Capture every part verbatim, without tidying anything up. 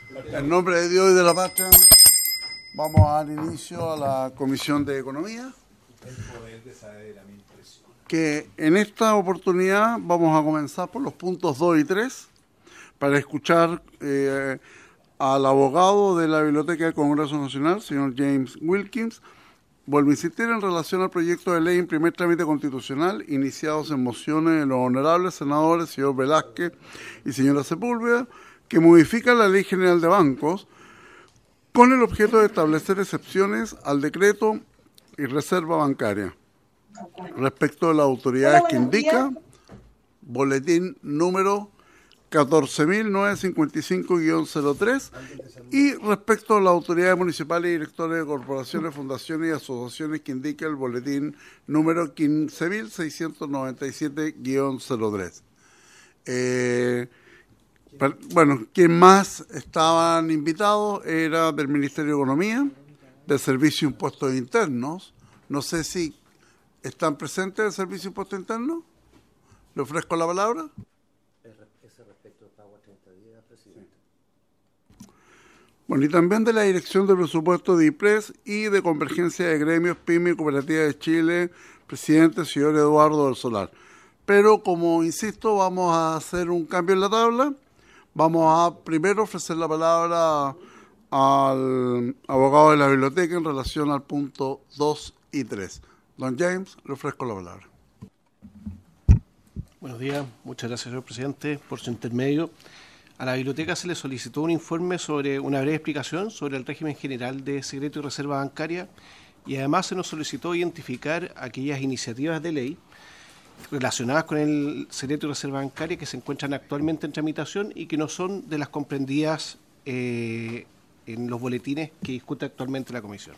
En nombre de Dios y de la patria, vamos a dar inicio a la Comisión de Economía, que en esta oportunidad vamos a comenzar por los puntos dos y tres para escuchar eh, al abogado de la Biblioteca del Congreso Nacional, señor James Wilkins. Vuelvo a insistir en relación al proyecto de ley en primer trámite constitucional, iniciados en mociones de los honorables senadores, señor Velázquez y señora Sepúlveda, que modifica la Ley General de Bancos con el objeto de establecer excepciones al decreto y reserva bancaria respecto de las autoridades que indica boletín número catorce mil novecientos cincuenta y cinco guión cero tres y respecto a las autoridades municipales y directores de corporaciones, fundaciones y asociaciones que indica el boletín número quince mil seiscientos noventa y siete guión cero tres. Eh, bueno, quien más estaban invitados era del Ministerio de Economía, del Servicio de Impuestos Internos. No sé si están presentes del Servicio de Impuestos Internos. ¿Le ofrezco la palabra? Ese respecto de pago a treinta días, presidente. Bueno, y también de la Dirección de Presupuesto de I P R E S y de Convergencia de Gremios, Pyme y Cooperativa de Chile, presidente, señor Eduardo del Solar. Pero, como insisto, vamos a hacer un cambio en la tabla. Vamos a primero ofrecer la palabra al abogado de la biblioteca en relación al punto dos y tres. Don James, le ofrezco la palabra. Buenos días, muchas gracias, señor presidente, por su intermedio. A la biblioteca se le solicitó un informe sobre una breve explicación sobre el régimen general de secreto y reserva bancaria, y además se nos solicitó identificar aquellas iniciativas de ley relacionadas con el secreto y reserva bancaria que se encuentran actualmente en tramitación y que no son de las comprendidas eh, en los boletines que discute actualmente la Comisión.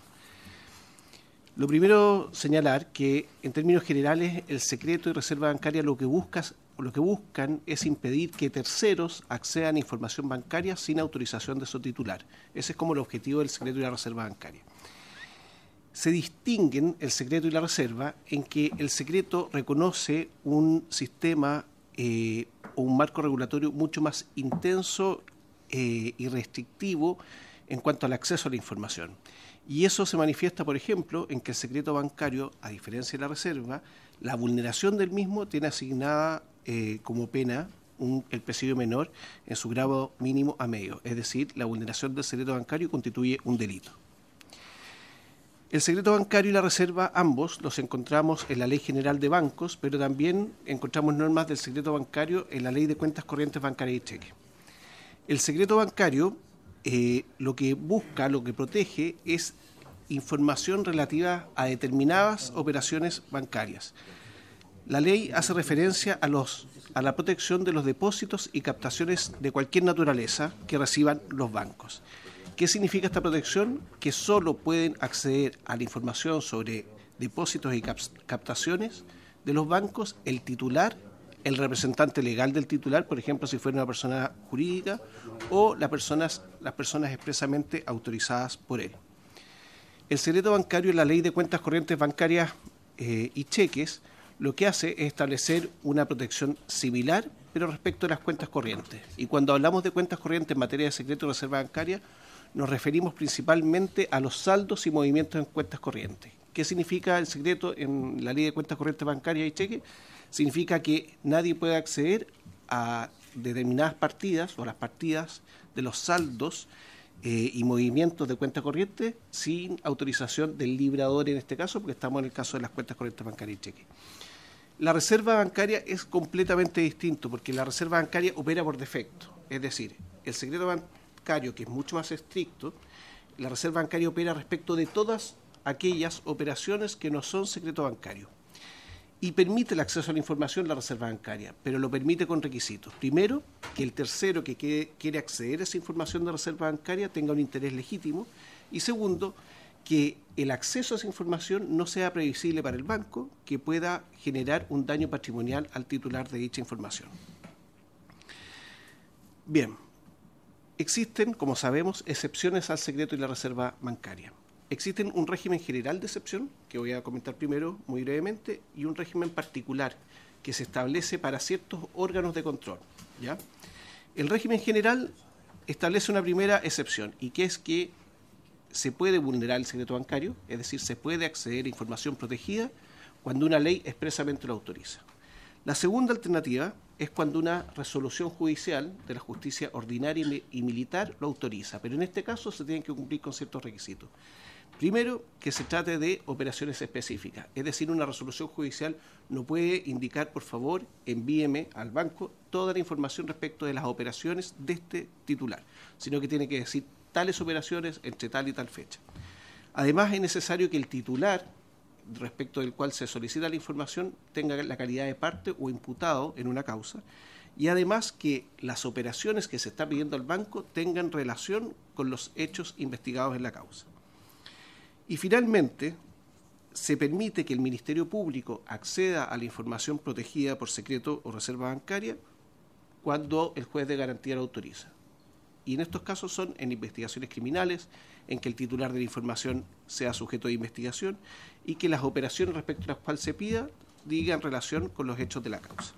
Lo primero, señalar que en términos generales el secreto y reserva bancaria lo que busca, lo que buscan es impedir que terceros accedan a información bancaria sin autorización de su titular. Ese es como el objetivo del secreto y la reserva bancaria. Se distinguen el secreto y la reserva en que el secreto reconoce un sistema eh, o un marco regulatorio mucho más intenso eh, y restrictivo en cuanto al acceso a la información. Y eso se manifiesta, por ejemplo, en que el secreto bancario, a diferencia de la reserva, la vulneración del mismo tiene asignada eh, como pena un, el presidio menor en su grado mínimo a medio. Es decir, la vulneración del secreto bancario constituye un delito. El secreto bancario y la reserva, ambos los encontramos en la Ley General de Bancos, pero también encontramos normas del secreto bancario en la Ley de Cuentas Corrientes Bancarias y Cheques. El secreto bancario eh, lo que busca, lo que protege, es información relativa a determinadas operaciones bancarias. La ley hace referencia a, los, a la protección de los depósitos y captaciones de cualquier naturaleza que reciban los bancos. ¿Qué significa esta protección? Que solo pueden acceder a la información sobre depósitos y captaciones de los bancos el titular, el representante legal del titular, por ejemplo, si fuera una persona jurídica, o las personas, las personas expresamente autorizadas por él. El secreto bancario en la Ley de Cuentas Corrientes Bancarias eh, y Cheques lo que hace es establecer una protección similar, pero respecto a las cuentas corrientes. Y cuando hablamos de cuentas corrientes en materia de secreto y reserva bancaria, nos referimos principalmente a los saldos y movimientos en cuentas corrientes. ¿Qué significa el secreto en la Ley de Cuentas Corrientes Bancarias y Cheques? Significa que nadie puede acceder a determinadas partidas o las partidas de los saldos eh, y movimientos de cuenta corriente sin autorización del librador en este caso, porque estamos en el caso de las cuentas corrientes bancarias y cheques. La reserva bancaria es completamente distinto porque la reserva bancaria opera por defecto, es decir, el secreto bancario, que es mucho más estricto, la reserva bancaria opera respecto de todas aquellas operaciones que no son secreto bancario y permite el acceso a la información la reserva bancaria, pero lo permite con requisitos. Primero, que el tercero que quiere acceder a esa información de reserva bancaria tenga un interés legítimo, y segundo, que el acceso a esa información no sea previsible para el banco, que pueda generar un daño patrimonial al titular de dicha información. Bien, existen, como sabemos, excepciones al secreto y la reserva bancaria. Existen un régimen general de excepción, que voy a comentar primero muy brevemente, y un régimen particular que se establece para ciertos órganos de control, ¿ya? El régimen general establece una primera excepción, y que es que se puede vulnerar el secreto bancario, es decir, se puede acceder a información protegida cuando una ley expresamente lo autoriza. La segunda alternativa es cuando una resolución judicial de la justicia ordinaria y militar lo autoriza, pero en este caso se tienen que cumplir con ciertos requisitos. Primero, que se trate de operaciones específicas, es decir, una resolución judicial no puede indicar, por favor, envíeme al banco toda la información respecto de las operaciones de este titular, sino que tiene que decir tales operaciones entre tal y tal fecha. Además, es necesario que el titular, respecto del cual se solicita la información, tenga la calidad de parte o imputado en una causa, y además que las operaciones que se está pidiendo al banco tengan relación con los hechos investigados en la causa. Y finalmente, se permite que el Ministerio Público acceda a la información protegida por secreto o reserva bancaria cuando el juez de garantía lo autoriza. Y en estos casos son en investigaciones criminales, en que el titular de la información sea sujeto de investigación y que las operaciones respecto a las cuales se pida digan relación con los hechos de la causa.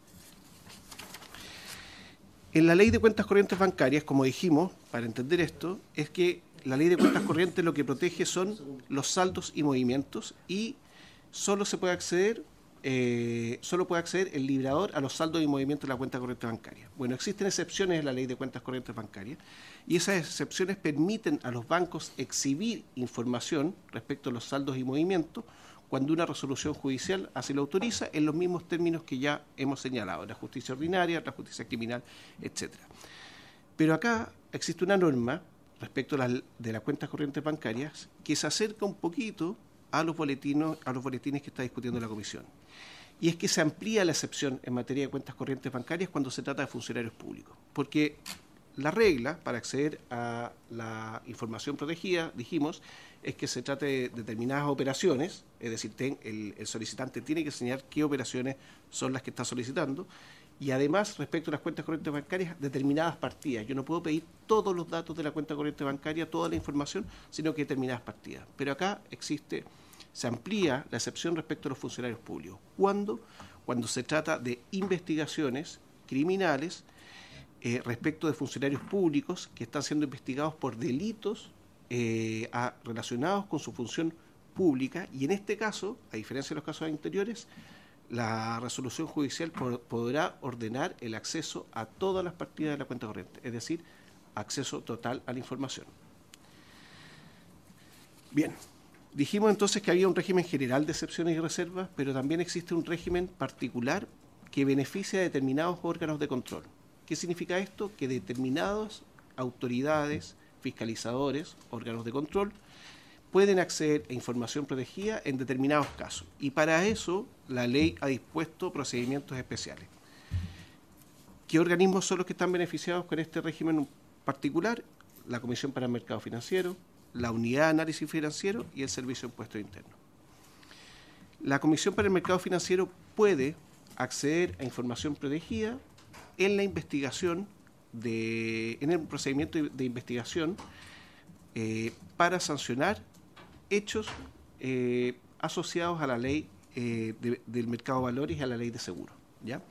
En la Ley de Cuentas Corrientes Bancarias, como dijimos, para entender esto, es que la Ley de Cuentas Corrientes lo que protege son los saldos y movimientos, y solo se puede acceder, eh, solo puede acceder el librador a los saldos y movimientos de la cuenta corriente bancaria. Bueno, existen excepciones en la Ley de Cuentas Corrientes Bancarias, y esas excepciones permiten a los bancos exhibir información respecto a los saldos y movimientos cuando una resolución judicial así lo autoriza, en los mismos términos que ya hemos señalado, la justicia ordinaria, la justicia criminal, etcétera. Pero acá existe una norma respecto a las de las cuentas corrientes bancarias que se acerca un poquito a los boletines, a los boletines que está discutiendo la Comisión. Y es que se amplía la excepción en materia de cuentas corrientes bancarias cuando se trata de funcionarios públicos. Porque la regla para acceder a la información protegida, dijimos, es que se trate de determinadas operaciones, es decir, ten, el, el solicitante tiene que señalar qué operaciones son las que está solicitando, y además, respecto a las cuentas corrientes bancarias, determinadas partidas. Yo no puedo pedir todos los datos de la cuenta corriente bancaria, toda la información, sino que determinadas partidas. Pero acá existe, se amplía la excepción respecto a los funcionarios públicos. ¿Cuándo? Cuando se trata de investigaciones criminales eh, respecto de funcionarios públicos que están siendo investigados por delitos eh, a, relacionados con su función pública, y en este caso, a diferencia de los casos anteriores, la resolución judicial por, podrá ordenar el acceso a todas las partidas de la cuenta corriente, es decir, acceso total a la información. Bien, dijimos entonces que había un régimen general de excepciones y reservas, pero también existe un régimen particular que beneficia a determinados órganos de control. ¿Qué significa esto? Que determinadas autoridades, fiscalizadores, órganos de control, pueden acceder a información protegida en determinados casos. Y para eso la ley ha dispuesto procedimientos especiales. ¿Qué organismos son los que están beneficiados con este régimen particular? La Comisión para el Mercado Financiero, la Unidad de Análisis Financiero y el Servicio de Impuestos Internos. La Comisión para el Mercado Financiero puede acceder a información protegida en la investigación, de, en el procedimiento de, de investigación eh, para sancionar hechos eh, asociados a la ley eh, de, del mercado de valores y a la ley de seguros, ¿ya?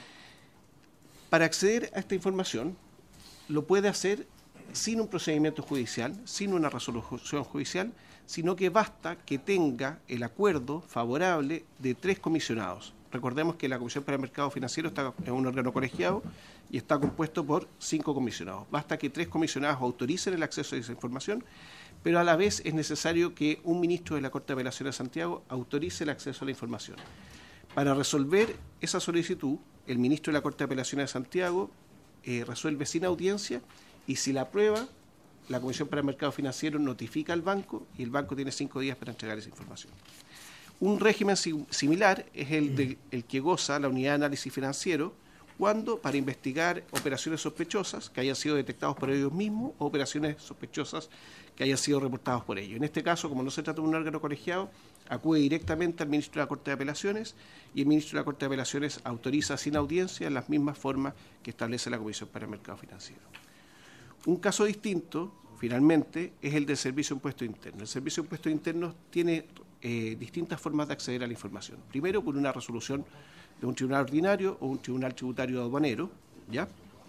Para acceder a esta información, lo puede hacer sin un procedimiento judicial, sin una resolución judicial, sino que basta que tenga el acuerdo favorable de tres comisionados. Recordemos que la Comisión para el Mercado Financiero está en un órgano colegiado y está compuesto por cinco comisionados. Basta que tres comisionados autoricen el acceso a esa información, pero a la vez es necesario que un ministro de la Corte de Apelaciones de Santiago autorice el acceso a la información. Para resolver esa solicitud, el ministro de la Corte de Apelaciones de Santiago eh, resuelve sin audiencia, y si la aprueba, la Comisión para el Mercado Financiero notifica al banco y el banco tiene cinco días para entregar esa información. Un régimen si, similar es el, de, el que goza la Unidad de Análisis Financiero cuando, para investigar operaciones sospechosas que hayan sido detectadas por ellos mismos o operaciones sospechosas que hayan sido reportadas por ellos. En este caso, como no se trata de un órgano colegiado, acude directamente al ministro de la Corte de Apelaciones y el ministro de la Corte de Apelaciones autoriza sin audiencia en las mismas formas que establece la Comisión para el Mercado Financiero. Un caso distinto, finalmente, es el del Servicio de Impuestos Internos. El Servicio de Impuestos Internos tiene eh, distintas formas de acceder a la información. Primero, por una resolución de un tribunal ordinario o un tribunal tributario aduanero, ¿ya?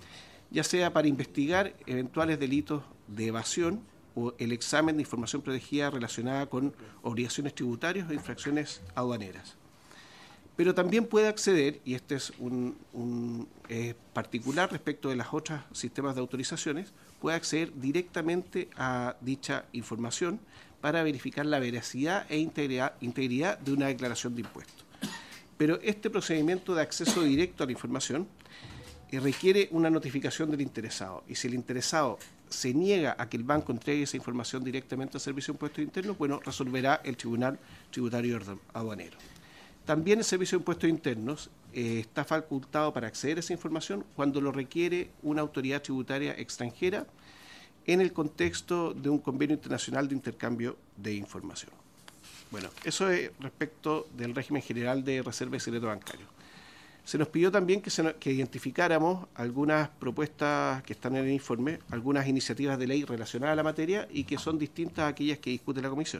ya sea para investigar eventuales delitos de evasión o el examen de información protegida relacionada con obligaciones tributarias o infracciones aduaneras. Pero también puede acceder, y este es un, un eh, particular respecto de los otros sistemas de autorizaciones, puede acceder directamente a dicha información para verificar la veracidad e integridad, integridad de una declaración de impuestos. Pero este procedimiento de acceso directo a la información eh, requiere una notificación del interesado, y si el interesado se niega a que el banco entregue esa información directamente al Servicio de Impuestos Internos, bueno, resolverá el Tribunal Tributario Aduanero. También el Servicio de Impuestos Internos eh, está facultado para acceder a esa información cuando lo requiere una autoridad tributaria extranjera en el contexto de un convenio internacional de intercambio de información. Bueno, eso es respecto del régimen general de reserva y secreto bancario. Se nos pidió también que, se, que identificáramos algunas propuestas que están en el informe, algunas iniciativas de ley relacionadas a la materia y que son distintas a aquellas que discute la Comisión.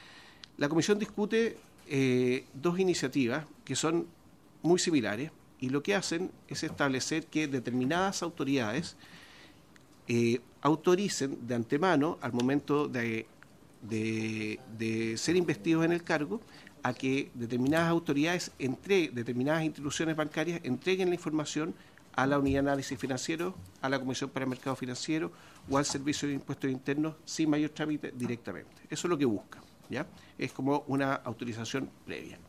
La Comisión discute eh, dos iniciativas que son muy similares y lo que hacen es establecer que determinadas autoridades eh, autoricen de antemano al momento de, de, de ser investidos en el cargo a que determinadas autoridades, entre determinadas instituciones bancarias, entreguen la información a la Unidad de Análisis Financiero, a la Comisión para el Mercado Financiero o al Servicio de Impuestos Internos sin mayor trámite directamente. Eso es lo que busca, ¿ya? Es como una autorización previa.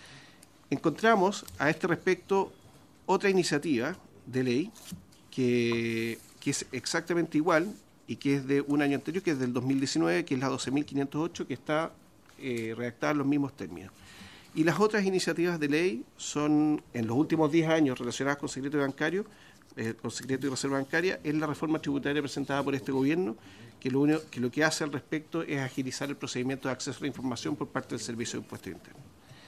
Encontramos a este respecto otra iniciativa de ley que, que es exactamente igual y que es de un año anterior, que es del dos mil diecinueve, que es la doce mil quinientos ocho, que está Eh, redactadas en los mismos términos. Y las otras iniciativas de ley son, en los últimos diez años, relacionadas con secreto bancario, eh, con secreto y reserva bancaria, es la reforma tributaria presentada por este gobierno, que lo, único, que lo que hace al respecto es agilizar el procedimiento de acceso a la información por parte del Servicio de Impuestos Internos.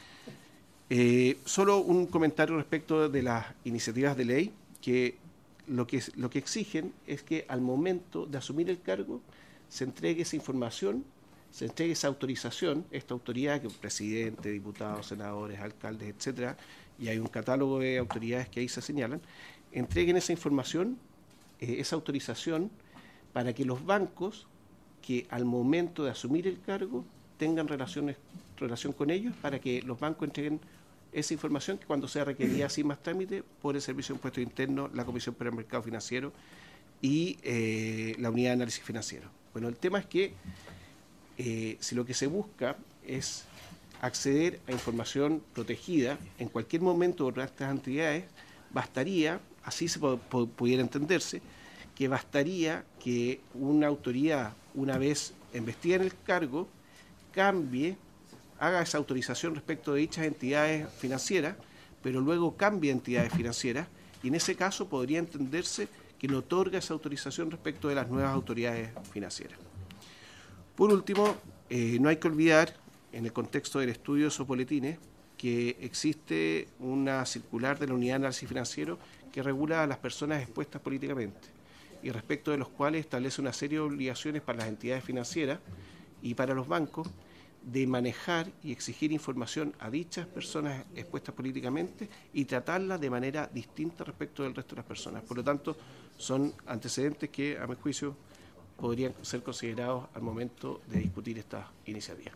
Eh, solo un comentario respecto de las iniciativas de ley, que lo que, lo que exigen es que al momento de asumir el cargo se entregue esa información, se entregue esa autorización, esta autoridad, que es presidente, diputados, senadores, alcaldes, etcétera, y hay un catálogo de autoridades que ahí se señalan, entreguen esa información, eh, esa autorización, para que los bancos que al momento de asumir el cargo tengan relaciones, relación con ellos, para que los bancos entreguen esa información que cuando sea requerida sin más trámite por el Servicio de Impuestos Internos, la Comisión para el Mercado Financiero y eh, la Unidad de Análisis Financiero. Bueno, el tema es que Eh, si lo que se busca es acceder a información protegida en cualquier momento por estas entidades, bastaría, así se po- po- pudiera entenderse, que bastaría que una autoridad, una vez investida en el cargo, cambie, haga esa autorización respecto de dichas entidades financieras, pero luego cambie a entidades financieras, y en ese caso podría entenderse que no otorga esa autorización respecto de las nuevas autoridades financieras. Por último, eh, no hay que olvidar, en el contexto del estudio de esos boletines, que existe una circular de la Unidad de Análisis Financiero que regula a las personas expuestas políticamente y respecto de los cuales establece una serie de obligaciones para las entidades financieras y para los bancos de manejar y exigir información a dichas personas expuestas políticamente y tratarlas de manera distinta respecto del resto de las personas. Por lo tanto, son antecedentes que, a mi juicio, podrían ser considerados al momento de discutir esta iniciativa.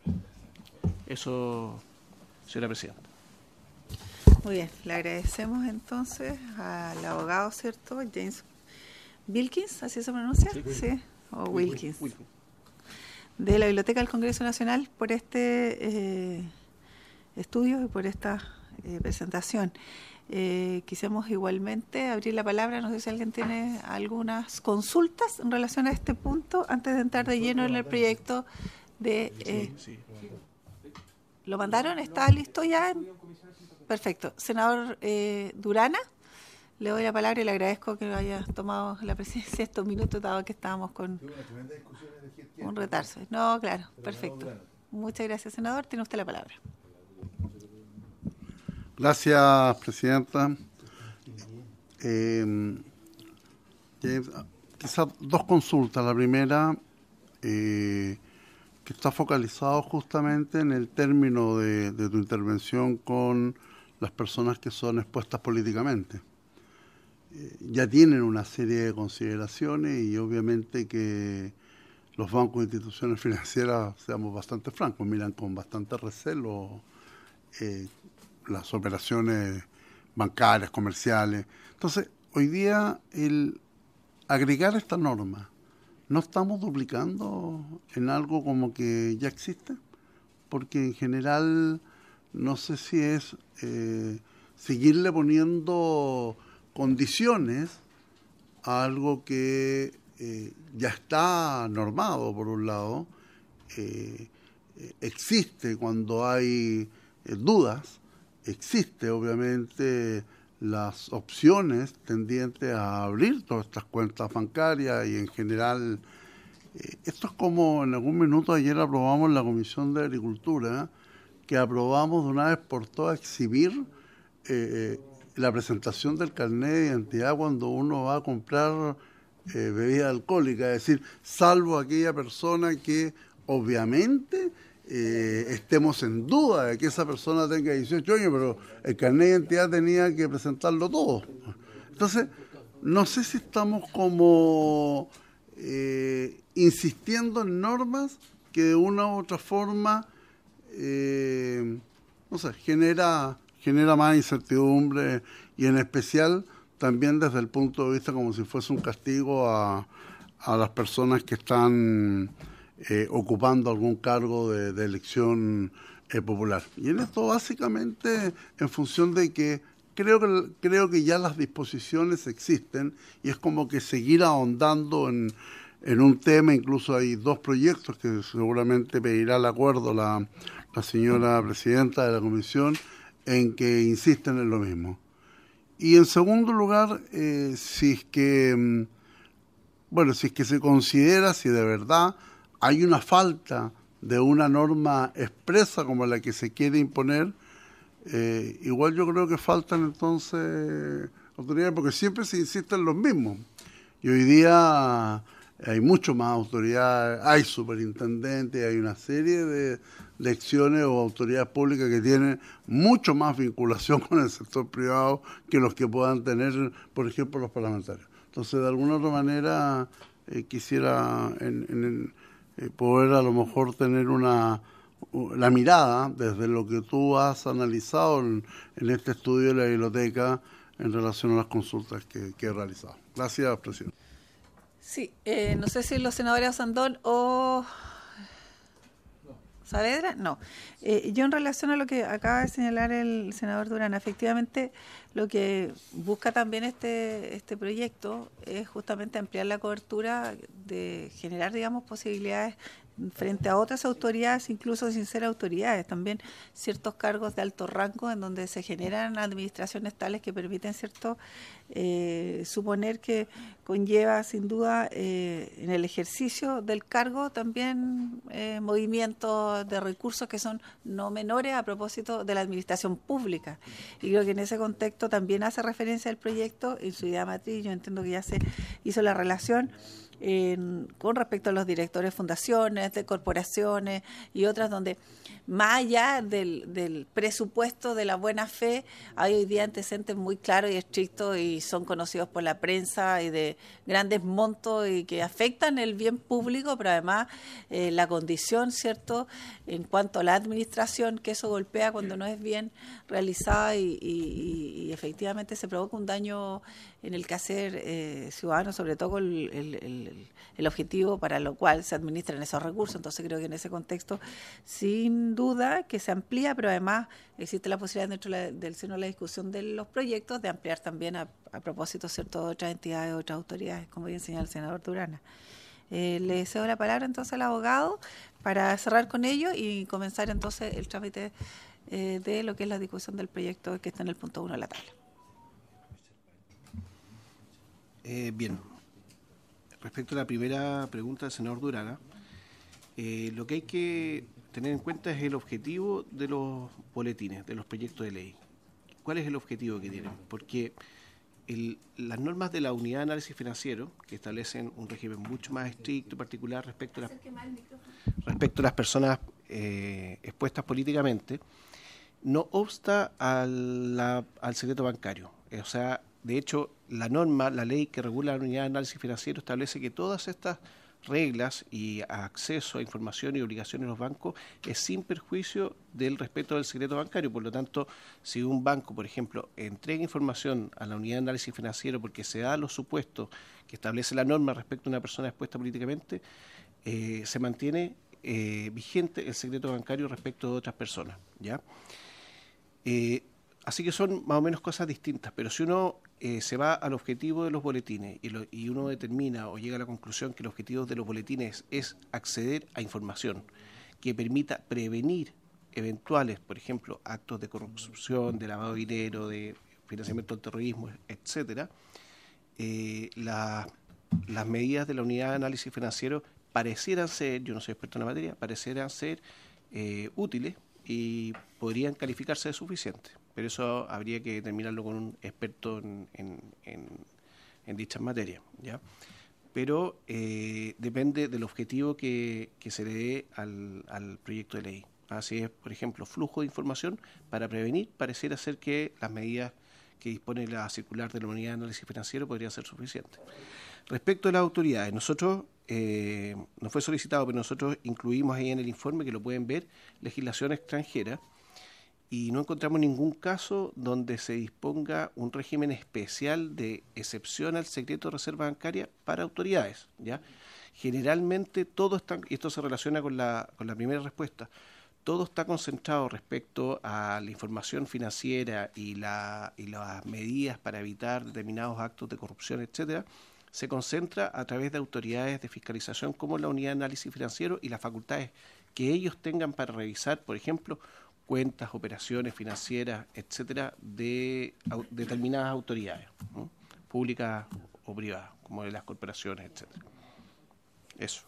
Eso, señora presidenta. Muy bien, le agradecemos entonces al abogado, ¿cierto? James Wilkins, ¿así se pronuncia? Sí, sí. O Wilkins. Wilkins. De la Biblioteca del Congreso Nacional por este eh, estudio y por esta eh, presentación. Eh, quisiéramos igualmente abrir la palabra, no sé si alguien tiene algunas consultas en relación a este punto antes de entrar de lleno en el proyecto de... Eh, sí, sí. ¿Lo mandaron? ¿Está listo ya? Perfecto. Senador eh, Durana, le doy la palabra y le agradezco que haya tomado la presidencia estos minutos, dado que estábamos con un retardo. No, claro, perfecto. Muchas gracias, senador. Tiene usted la palabra. Gracias, presidenta. Eh, James, quizás dos consultas. La primera, eh, que está focalizado justamente en el término de, de tu intervención con las personas que son expuestas políticamente. eh, ya tienen una serie de consideraciones y obviamente que los bancos e instituciones financieras, seamos bastante francos, miran con bastante recelo eh, las operaciones bancarias, comerciales. Entonces, hoy día el agregar esta norma, ¿no estamos duplicando en algo como que ya existe? Porque en general no sé si es eh, seguirle poniendo condiciones a algo que eh, ya está normado, por un lado, eh, eh, existe cuando hay eh, dudas, existe obviamente las opciones tendientes a abrir todas estas cuentas bancarias y en general eh, esto es como en algún minuto ayer aprobamos en la Comisión de Agricultura que aprobamos de una vez por todas exhibir eh, la presentación del carnet de identidad cuando uno va a comprar eh, bebida alcohólica, es decir, salvo aquella persona que obviamente eh, estemos en duda de que esa persona tenga dieciocho años, pero el carnet de identidad tenía que presentarlo todo. Entonces, no sé si estamos como eh, insistiendo en normas que de una u otra forma eh, no sé, genera, genera más incertidumbre y en especial también desde el punto de vista como si fuese un castigo a, a las personas que están eh, ocupando algún cargo de, de elección eh, popular. Y en esto básicamente en función de que creo que creo que ya las disposiciones existen y es como que seguir ahondando en, en un tema. Incluso hay dos proyectos que seguramente pedirá el acuerdo la, la señora presidenta de la comisión en que insisten en lo mismo. Y en segundo lugar, eh, si es que, bueno, si es que se considera, si de verdad hay una falta de una norma expresa como la que se quiere imponer, eh, igual yo creo que faltan entonces autoridades, porque siempre se insiste en los mismos. Y hoy día hay mucho más autoridades, hay superintendentes, hay una serie de lecciones o autoridades públicas que tienen mucho más vinculación con el sector privado que los que puedan tener, por ejemplo, los parlamentarios. Entonces, de alguna otra manera, eh, quisiera en, en, eh, poder a lo mejor tener una la mirada desde lo que tú has analizado en, en este estudio de la biblioteca en relación a las consultas que, que he realizado. Gracias, presidente. Sí, eh, no sé si los senadores Osandón o Saavedra, no. Eh, yo en relación a lo que acaba de señalar el senador Durán, efectivamente lo que busca también este este proyecto es justamente ampliar la cobertura, de generar, digamos, posibilidades frente a otras autoridades, incluso sin ser autoridades, también ciertos cargos de alto rango en donde se generan administraciones tales que permiten, cierto, eh, suponer que conlleva sin duda eh, en el ejercicio del cargo también eh, movimientos de recursos que son no menores a propósito de la administración pública. Y creo que en ese contexto también hace referencia al proyecto en su idea matriz. Yo entiendo que ya se hizo la relación En, con respecto a los directores de fundaciones, de corporaciones y otras donde más allá del, del presupuesto de la buena fe, hay hoy día antecedentes muy claros y estrictos y son conocidos por la prensa y de grandes montos y que afectan el bien público, pero además eh, la condición, ¿cierto?, en cuanto a la administración, que eso golpea cuando no es bien realizada y, y, y efectivamente se provoca un daño en el quehacer eh, ciudadano, sobre todo con el, el, el, el objetivo para lo cual se administran esos recursos. Entonces creo que en ese contexto, sin duda que se amplía, pero además existe la posibilidad dentro de la, del seno de la discusión de los proyectos de ampliar también a, a propósito, ¿cierto?, de otras entidades, otras autoridades, como bien señala el senador Durana. Eh, le cedo la palabra entonces al abogado para cerrar con ello y comenzar entonces el trámite eh, de lo que es la discusión del proyecto que está en el punto uno de la tabla. Eh, bien, respecto a la primera pregunta del senador Durana, eh, lo que hay que tener en cuenta es el objetivo de los boletines, de los proyectos de ley. ¿Cuál es el objetivo que tienen? Porque el, las normas de la Unidad de Análisis Financiero, que establecen un régimen mucho más estricto, particular respecto a las, respecto a las personas eh, expuestas políticamente, no obsta a la, al secreto bancario. O sea, de hecho, la norma, la ley que regula la unidad de análisis financiero establece que todas estas reglas y acceso a información y obligaciones de los bancos es sin perjuicio del respeto del secreto bancario. Por lo tanto, si un banco, por ejemplo, entrega información a la unidad de análisis financiero porque se da los supuestos que establece la norma respecto a una persona expuesta políticamente, eh, se mantiene eh, vigente el secreto bancario respecto de otras personas, ¿ya? Eh, así que son más o menos cosas distintas, pero si uno eh, se va al objetivo de los boletines y, lo, y uno determina o llega a la conclusión que el objetivo de los boletines es acceder a información que permita prevenir eventuales, por ejemplo, actos de corrupción, de lavado de dinero, de financiamiento del terrorismo, etcétera, eh, la, las medidas de la unidad de análisis financiero parecieran ser, yo no soy experto en la materia, parecieran ser eh, útiles y podrían calificarse de suficientes. Pero eso habría que determinarlo con un experto en, en, en, en dichas materias, ¿ya? Pero eh, depende del objetivo que, que se le dé al, al proyecto de ley. Así es, por ejemplo, flujo de información para prevenir, pareciera ser que las medidas que dispone la circular de la unidad de análisis financiero podrían ser suficientes. Respecto a las autoridades, nosotros, eh, nos fue solicitado, pero nosotros incluimos ahí en el informe, que lo pueden ver, legislación extranjera, y no encontramos ningún caso donde se disponga un régimen especial de excepción al secreto de reserva bancaria para autoridades, ¿ya? Generalmente todo está, y esto se relaciona con la, con la primera respuesta, todo está concentrado respecto a la información financiera y, la, y las medidas para evitar determinados actos de corrupción, etcétera, se concentra a través de autoridades de fiscalización como la unidad de análisis financiero y las facultades que ellos tengan para revisar, por ejemplo, cuentas, operaciones financieras, etcétera, de au, determinadas autoridades, ¿no? Públicas o privadas, como de las corporaciones, etcétera. Eso.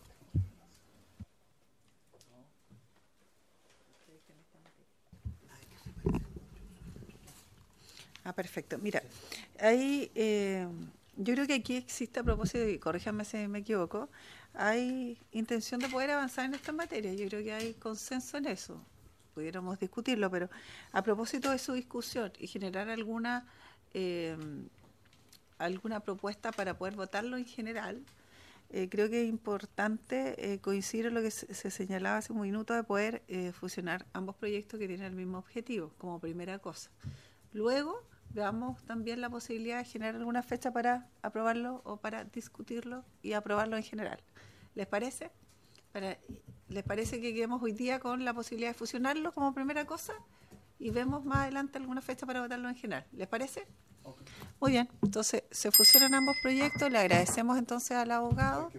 Ah, perfecto. Mira, ahí eh, yo creo que aquí existe, a propósito, y corríjame si me equivoco, hay intención de poder avanzar en esta materia. Yo creo que hay consenso en eso. Pudiéramos discutirlo, pero a propósito de su discusión y generar alguna eh, alguna propuesta para poder votarlo en general, eh, creo que es importante eh, coincidir en lo que se, se señalaba hace un minuto de poder eh, fusionar ambos proyectos que tienen el mismo objetivo, como primera cosa. Luego veamos también la posibilidad de generar alguna fecha para aprobarlo o para discutirlo y aprobarlo en general. ¿Les parece? Para, ¿Les parece que quedemos hoy día con la posibilidad de fusionarlo como primera cosa y vemos más adelante alguna fecha para votarlo en general? ¿Les parece? Okay. Muy bien, entonces se fusionan ambos proyectos. Le agradecemos entonces al abogado.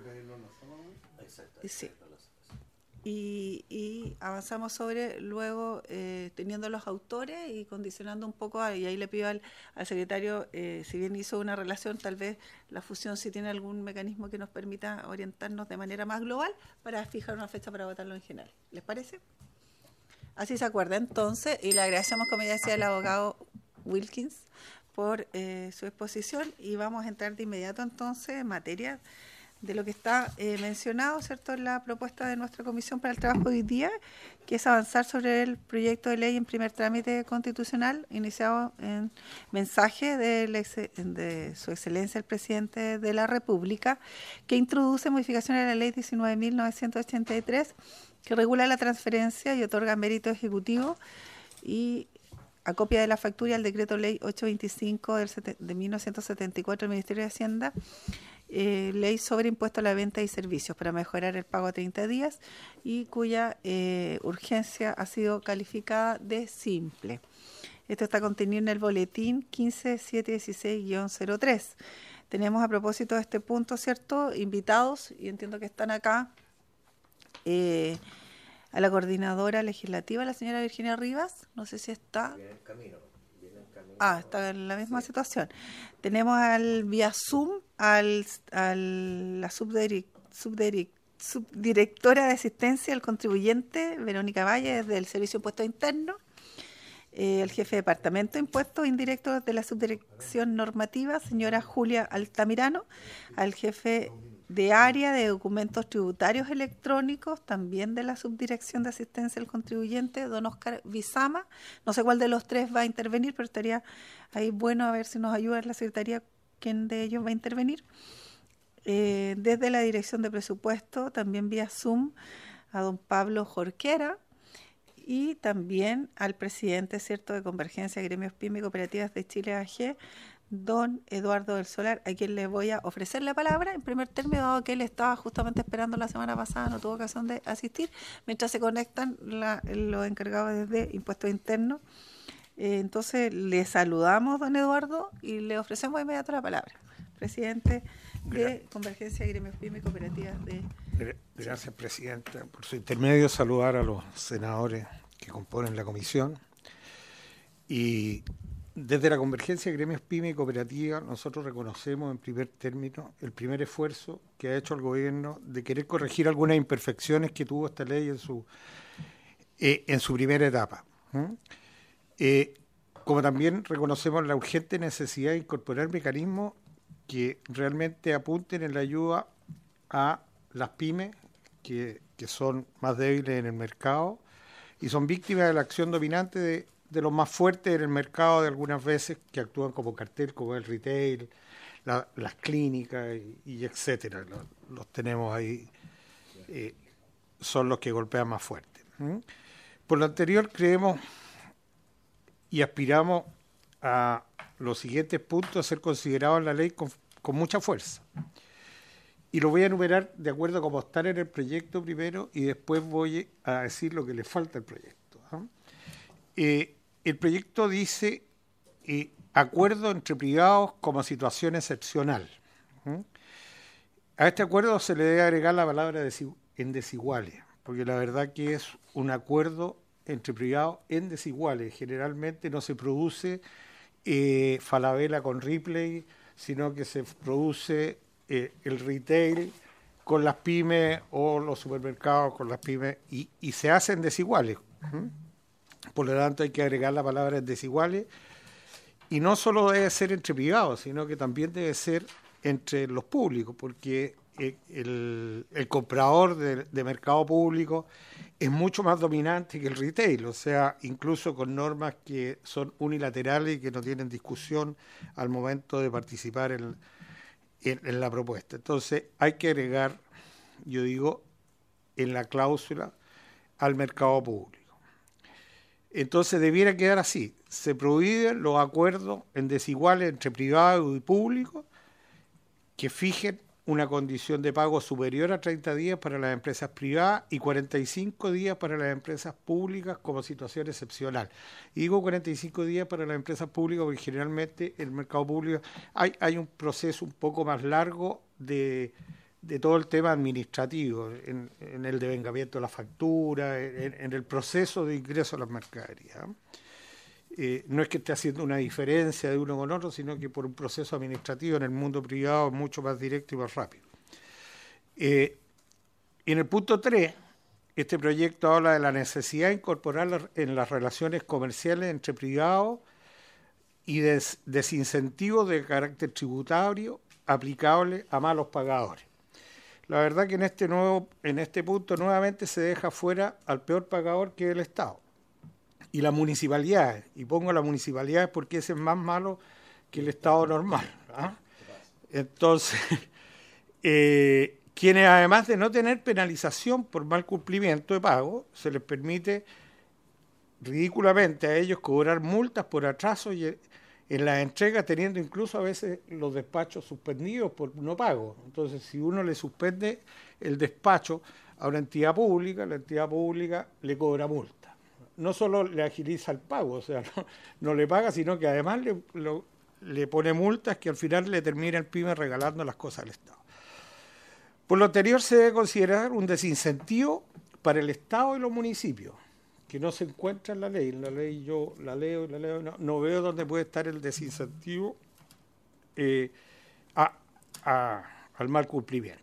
Sí. Y, y avanzamos sobre luego eh, teniendo los autores y condicionando un poco, a, y ahí le pido al, al secretario, eh, si bien hizo una relación, tal vez la fusión si tiene algún mecanismo que nos permita orientarnos de manera más global para fijar una fecha para votarlo en general. ¿Les parece? Así se acuerda entonces, y le agradecemos, como ya decía el abogado Wilkins, por eh, su exposición, y vamos a entrar de inmediato entonces en materia de lo que está eh, mencionado, ¿cierto?, en la propuesta de nuestra Comisión para el Trabajo de hoy día, que es avanzar sobre el proyecto de ley en primer trámite constitucional, iniciado en mensaje de, la ex, de su excelencia el presidente de la República, que introduce modificaciones a la ley diecinueve mil novecientos ochenta y tres, que regula la transferencia y otorga mérito ejecutivo, y a copia de la factura al decreto ley ochocientos veinticinco del, de mil novecientos setenta y cuatro del Ministerio de Hacienda, Eh, ley sobre impuesto a la venta y servicios para mejorar el pago a treinta días, y cuya eh, urgencia ha sido calificada de simple. Esto está contenido en el boletín quince mil setecientos dieciséis guión cero tres. Tenemos a propósito de este punto, ¿cierto?, invitados, y entiendo que están acá, eh, a la coordinadora legislativa, la señora Virginia Rivas, no sé si está... Viene en camino. Ah, está en la misma sí. situación. Tenemos al vía Zoom al, al la subdirec, subdirec, subdirectora de asistencia al contribuyente, Verónica Valle, desde el Servicio de Impuestos Internos, eh, el jefe de departamento de impuestos indirectos de la subdirección normativa, señora Julia Altamirano, al jefe de área de documentos tributarios electrónicos, también de la subdirección de asistencia al contribuyente, don Oscar Bizama. No sé cuál de los tres va a intervenir, pero estaría ahí bueno a ver si nos ayuda la Secretaría quién de ellos va a intervenir. Eh, desde la Dirección de Presupuesto, también vía Zoom, a don Pablo Jorquera, y también al presidente, ¿cierto?, de Convergencia, Gremios, Pyme y Cooperativas de Chile A G, don Eduardo del Solar, a quien le voy a ofrecer la palabra en primer término, dado que él estaba justamente esperando la semana pasada, no tuvo ocasión de asistir, mientras se conectan la, los encargados desde Impuestos Internos. Eh, entonces, le saludamos, don Eduardo, y le ofrecemos de inmediato la palabra. Presidente de Convergencia, Gremios, Pyme y Cooperativas de... Gracias, Presidenta. Por su intermedio, saludar a los senadores que componen la comisión. Y desde la Convergencia, Gremios, Pyme y Cooperativas, nosotros reconocemos en primer término el primer esfuerzo que ha hecho el gobierno de querer corregir algunas imperfecciones que tuvo esta ley en su, eh, en su primera etapa. ¿Mm? Eh, como también reconocemos la urgente necesidad de incorporar mecanismos que realmente apunten en la ayuda a las pymes que, que son más débiles en el mercado y son víctimas de la acción dominante de, de los más fuertes en el mercado, de algunas veces que actúan como cartel, como el retail, la, las clínicas y, y etcétera. Los, los tenemos ahí, eh, son los que golpean más fuerte. ¿Mm? Por lo anterior, creemos y aspiramos a los siguientes puntos a ser considerados en la ley con, con mucha fuerza. Y lo voy a enumerar de acuerdo a cómo están en el proyecto primero y después voy a decir lo que le falta al proyecto. ¿eh? Eh, el proyecto dice eh, acuerdo entre privados como situación excepcional. ¿eh? A este acuerdo se le debe agregar la palabra desi- en desiguales, porque la verdad que es un acuerdo entre privados en desiguales. Generalmente no se produce eh, Falabella con Ripley, sino que se produce eh, el retail con las pymes o los supermercados con las pymes y, y se hacen desiguales. ¿Mm? Por lo tanto hay que agregar la palabra en desiguales y no solo debe ser entre privados, sino que también debe ser entre los públicos, porque el, el comprador de, de mercado público es mucho más dominante que el retail, o sea, incluso con normas que son unilaterales y que no tienen discusión al momento de participar en, en, en la propuesta. Entonces, hay que agregar, yo digo, en la cláusula al mercado público. Entonces, debiera quedar así. Se prohíben los acuerdos en desiguales entre privado y público que fijen una condición de pago superior a treinta días para las empresas privadas y cuarenta y cinco días para las empresas públicas como situación excepcional. Y digo cuarenta y cinco días para las empresas públicas porque generalmente el mercado público hay, hay un proceso un poco más largo de, de todo el tema administrativo, en, en el devengamiento de la factura, en, en el proceso de ingreso a las mercaderías. Eh, no es que esté haciendo una diferencia de uno con otro, sino que por un proceso administrativo en el mundo privado es mucho más directo y más rápido. Eh, en el punto tres, este proyecto habla de la necesidad de incorporar en las relaciones comerciales entre privados y des, desincentivos de carácter tributario aplicables a malos pagadores. La verdad que en este, nuevo, en este punto nuevamente se deja fuera al peor pagador que es el Estado. Y las municipalidades, y pongo las municipalidades porque ese es más malo que el Estado normal. ¿ah? Entonces, eh, quienes además de no tener penalización por mal cumplimiento de pago, se les permite ridículamente a ellos cobrar multas por atraso y en las entregas, teniendo incluso a veces los despachos suspendidos por no pago. Entonces, si uno le suspende el despacho a una entidad pública, la entidad pública le cobra multa. No solo le agiliza el pago, o sea, no, no le paga, sino que además le, lo, le pone multas que al final le termina el pyme regalando las cosas al Estado. Por lo anterior se debe considerar un desincentivo para el Estado y los municipios, que no se encuentra en la ley. En la ley yo la leo y la leo, no, no veo dónde puede estar el desincentivo eh, a, a, al mal cumplimiento.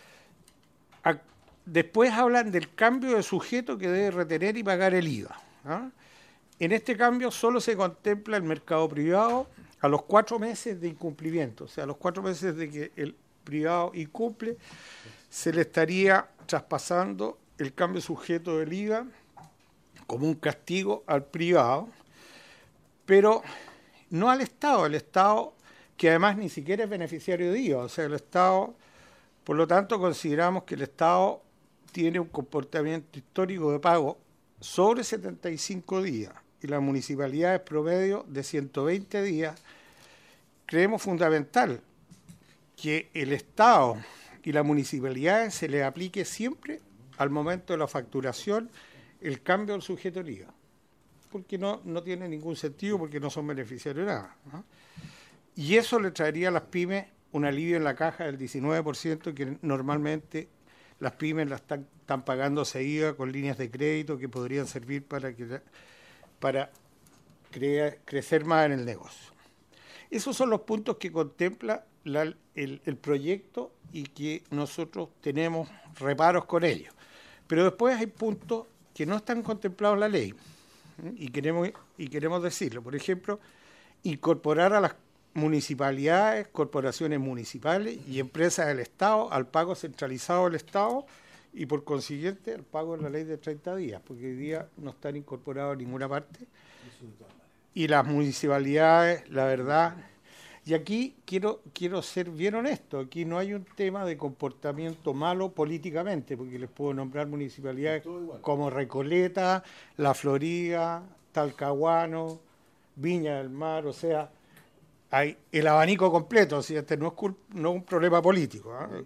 A, después hablan del cambio de sujeto que debe retener y pagar el I V A. ¿Ah? En este cambio solo se contempla el mercado privado a los cuatro meses de incumplimiento, o sea, a los cuatro meses de que el privado incumple, se le estaría traspasando el cambio sujeto del I V A como un castigo al privado, pero no al Estado. El Estado que además ni siquiera es beneficiario de I V A. O sea, el Estado, por lo tanto, consideramos que el Estado tiene un comportamiento histórico de pago sobre setenta y cinco días y las municipalidades promedio de ciento veinte días. Creemos fundamental que el Estado y las municipalidades se les aplique siempre al momento de la facturación el cambio del sujeto del I V A, porque no, no tiene ningún sentido, porque no son beneficiarios de nada, ¿no? Y eso le traería a las pymes un alivio en la caja del diecinueve por ciento que normalmente las pymes las están, están pagando seguida con líneas de crédito que podrían servir para, que, para crear, crecer más en el negocio. Esos son los puntos que contempla la, el, el proyecto y que nosotros tenemos reparos con ellos. Pero después hay puntos que no están contemplados en la ley, ¿eh? y, queremos, y queremos decirlo. Por ejemplo, incorporar a las municipalidades, corporaciones municipales y empresas del Estado al pago centralizado del Estado y por consiguiente al pago de la ley de treinta días, porque hoy día no están incorporados en ninguna parte. Y las municipalidades, la verdad, y aquí quiero quiero ser bien honesto, aquí no hay un tema de comportamiento malo políticamente, porque les puedo nombrar municipalidades como Recoleta, La Florida, Talcahuano, Viña del Mar, o sea, hay el abanico completo, o sea, este no es, cul- no es un problema político, ¿eh?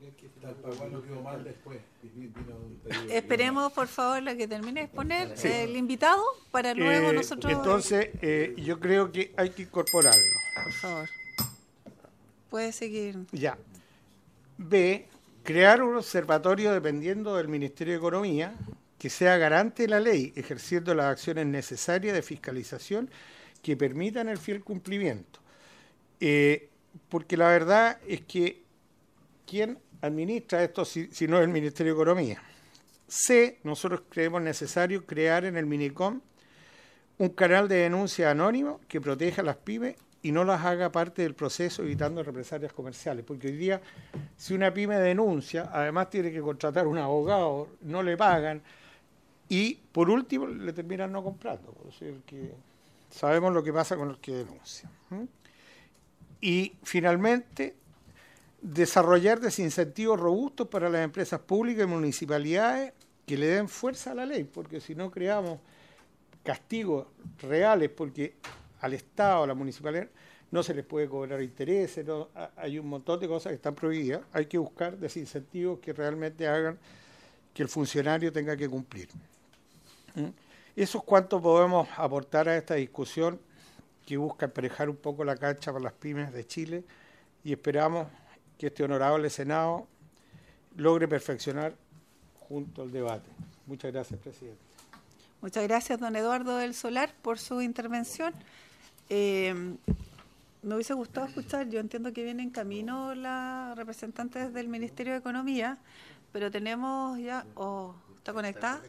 Esperemos, por favor, la que termine de exponer sí. el invitado para luego eh, nosotros... Entonces, eh, yo creo que hay que incorporarlo. Por favor. Puede seguir. Ya. B, crear un observatorio dependiendo del Ministerio de Economía que sea garante de la ley, ejerciendo las acciones necesarias de fiscalización que permitan el fiel cumplimiento. Eh, porque la verdad es que ¿quién administra esto si, si no es el Ministerio de Economía? C, nosotros creemos necesario crear en el Minicom un canal de denuncia anónimo que proteja a las pymes y no las haga parte del proceso evitando represalias comerciales, porque hoy día si una pyme denuncia, además tiene que contratar un abogado, no le pagan y por último le terminan no comprando, por decir que sabemos lo que pasa con los que denuncian. ¿Mm? Y finalmente, desarrollar desincentivos robustos para las empresas públicas y municipalidades que le den fuerza a la ley, porque si no creamos castigos reales, porque al Estado, a la municipalidad, no se les puede cobrar intereses, no, hay un montón de cosas que están prohibidas, hay que buscar desincentivos que realmente hagan que el funcionario tenga que cumplir. ¿Mm? Eso es cuánto podemos aportar a esta discusión que busca emparejar un poco la cancha para las pymes de Chile y esperamos que este honorable Senado logre perfeccionar junto al debate. Muchas gracias, presidente. Muchas gracias, don Eduardo del Solar, por su intervención. Eh, me hubiese gustado escuchar, yo entiendo que viene en camino la representante del Ministerio de Economía, pero tenemos ya... Oh, ¿está conectada?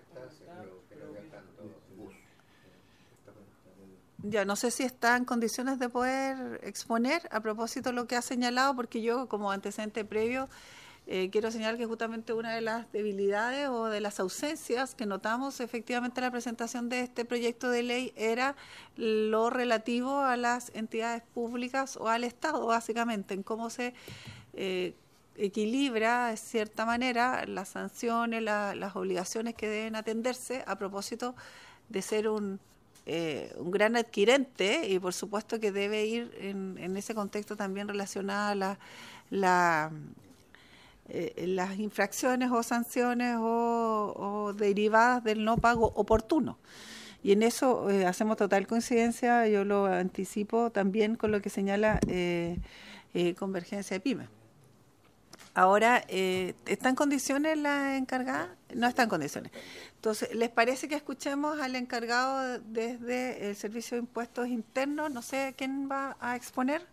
Ya, no sé si está en condiciones de poder exponer a propósito de lo que ha señalado, porque yo, como antecedente previo, eh, quiero señalar que justamente una de las debilidades o de las ausencias que notamos efectivamente en la presentación de este proyecto de ley era lo relativo a las entidades públicas o al Estado, básicamente, en cómo se eh, equilibra, de cierta manera, las sanciones, la, las obligaciones que deben atenderse a propósito de ser un... Eh, un gran adquirente y por supuesto que debe ir en, en ese contexto también relacionada la, la, eh, las infracciones o sanciones o, o derivadas del no pago oportuno. Y en eso eh, hacemos total coincidencia, yo lo anticipo también con lo que señala eh, eh, Convergencia de Pymes. Ahora, eh, ¿está en condiciones la encargada? No está en condiciones. Entonces, ¿les parece que escuchemos al encargado desde el Servicio de Impuestos Internos? No sé quién va a exponer.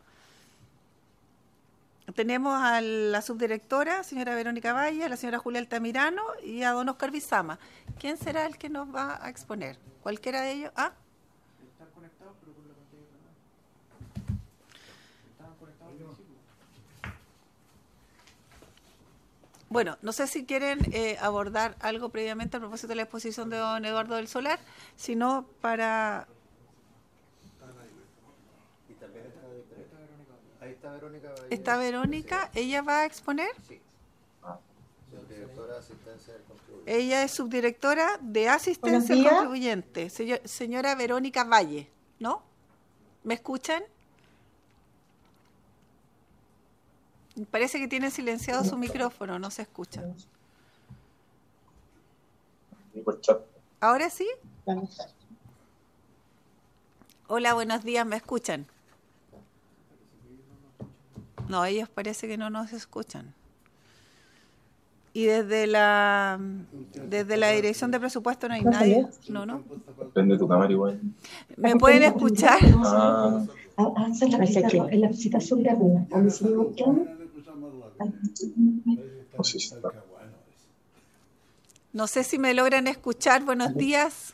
Tenemos a la subdirectora, señora Verónica Valle, a la señora Julia Altamirano y a don Oscar Bizama. ¿Quién será el que nos va a exponer? ¿Cualquiera de ellos? ¿Ah? Están conectados, pero por la pantalla. Estaban conectados al principio. Bueno, no sé si quieren eh, abordar algo previamente a propósito de la exposición de don Eduardo del Solar, sino para... Y también está, ahí está está Verónica. ¿Está Verónica? ¿Ella va a exponer? Sí. Subdirectora de asistencia del contribuyente. Ella es subdirectora de asistencia al contribuyente, señor, señora Verónica Valle, ¿no? ¿Me escuchan? Parece que tiene silenciado su micrófono, no se escucha. ¿Ahora sí? Hola, buenos días, ¿me escuchan? No, ellos parece que no nos escuchan. Y desde la desde la dirección de presupuesto no hay nadie. No, no. Prende tu cámara igual. ¿Me pueden escuchar? Ah. En la presentación de alguna. No sé si está. No sé si me logran escuchar. Buenos días.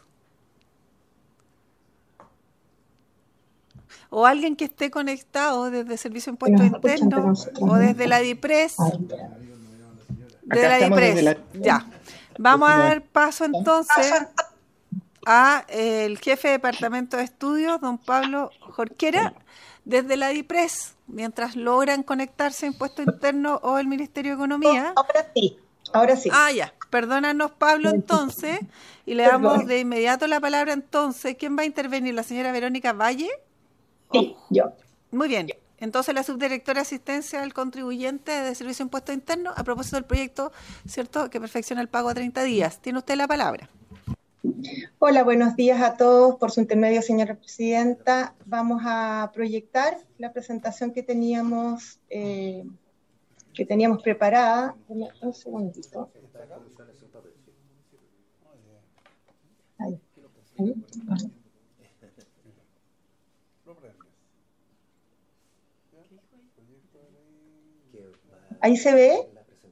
O alguien que esté conectado desde Servicio de Impuestos Internos o desde la DIPRES. De la DIPRES. La... Ya. Vamos a dar paso entonces a el jefe de Departamento de Estudios, don Pablo Jorquera, desde la DIPRES, mientras logran conectarse a Impuestos Internos o el Ministerio de Economía. Ahora sí, ahora sí. Ah, ya. Perdónanos, Pablo, entonces, y le damos de inmediato la palabra entonces. ¿Quién va a intervenir? ¿La señora Verónica Valle? Sí, yo. Muy bien. Entonces, la subdirectora de asistencia al contribuyente de Servicio de Impuestos Internos, a propósito del proyecto, ¿cierto?, que perfecciona el pago a treinta días. Tiene usted la palabra. Hola, buenos días a todos. Por su intermedio, señora presidenta, vamos a proyectar la presentación que teníamos eh, que teníamos preparada. Un segundito. Ahí. Ahí. ¿Ahí se ve?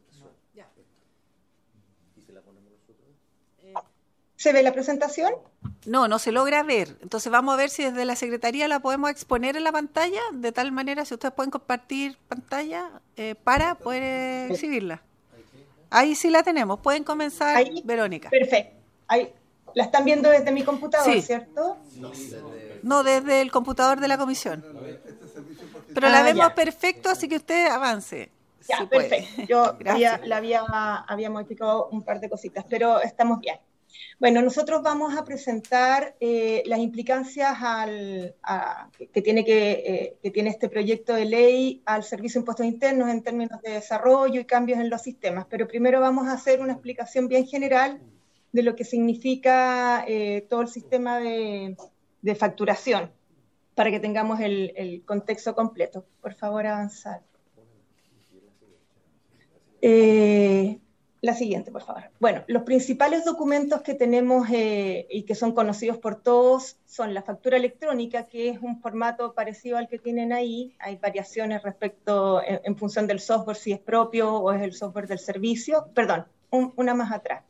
¿Se ve la presentación? No, no se logra ver. Entonces vamos a ver si desde la Secretaría la podemos exponer en la pantalla, de tal manera si ustedes pueden compartir pantalla eh, para poder eh, exhibirla. Ahí sí la tenemos. Pueden comenzar, ahí, Verónica. Perfecto. Ahí. La están viendo desde mi computador, sí. ¿Cierto? No, desde el computador de la comisión. Pero la ah, vemos ya. Perfecto, así que usted avance. Ya, si perfecto. Puede. Yo había, la había, había modificado un par de cositas, pero estamos bien. Bueno, nosotros vamos a presentar eh, las implicancias al, a, que, tiene que, eh, que tiene este proyecto de ley al Servicio de Impuestos Internos en términos de desarrollo y cambios en los sistemas. Pero primero vamos a hacer una explicación bien general de lo que significa eh, todo el sistema de, de facturación, para que tengamos el, el contexto completo. Por favor, avanzar. Eh, la siguiente, por favor. Bueno, los principales documentos que tenemos eh, y que son conocidos por todos son la factura electrónica, que es un formato parecido al que tienen ahí. Hay variaciones respecto, en, en función del software, si es propio o es el software del servicio. Perdón, un, una más atrás.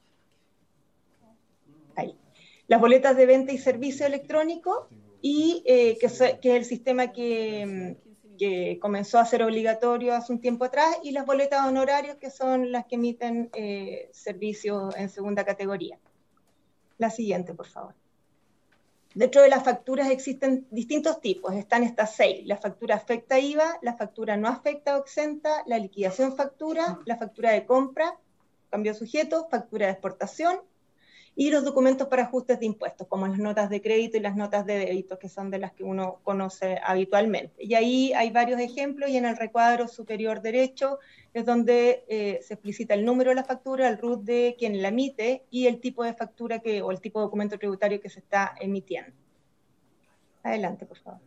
Ahí. Las boletas de venta y servicio electrónico, y eh, que, que es el sistema que, que comenzó a ser obligatorio hace un tiempo atrás, y las boletas de honorarios, que son las que emiten eh, servicios en segunda categoría. La siguiente, por favor. Dentro de las facturas existen distintos tipos, están estas seis: la factura afecta I V A, la factura no afecta o exenta, la liquidación factura, la factura de compra, cambio de sujeto, factura de exportación, y los documentos para ajustes de impuestos, como las notas de crédito y las notas de débito, que son de las que uno conoce habitualmente. Y ahí hay varios ejemplos, y en el recuadro superior derecho es donde eh, se explicita el número de la factura, el R U T de quien la emite, y el tipo de factura que, o el tipo de documento tributario que se está emitiendo. Adelante, por favor.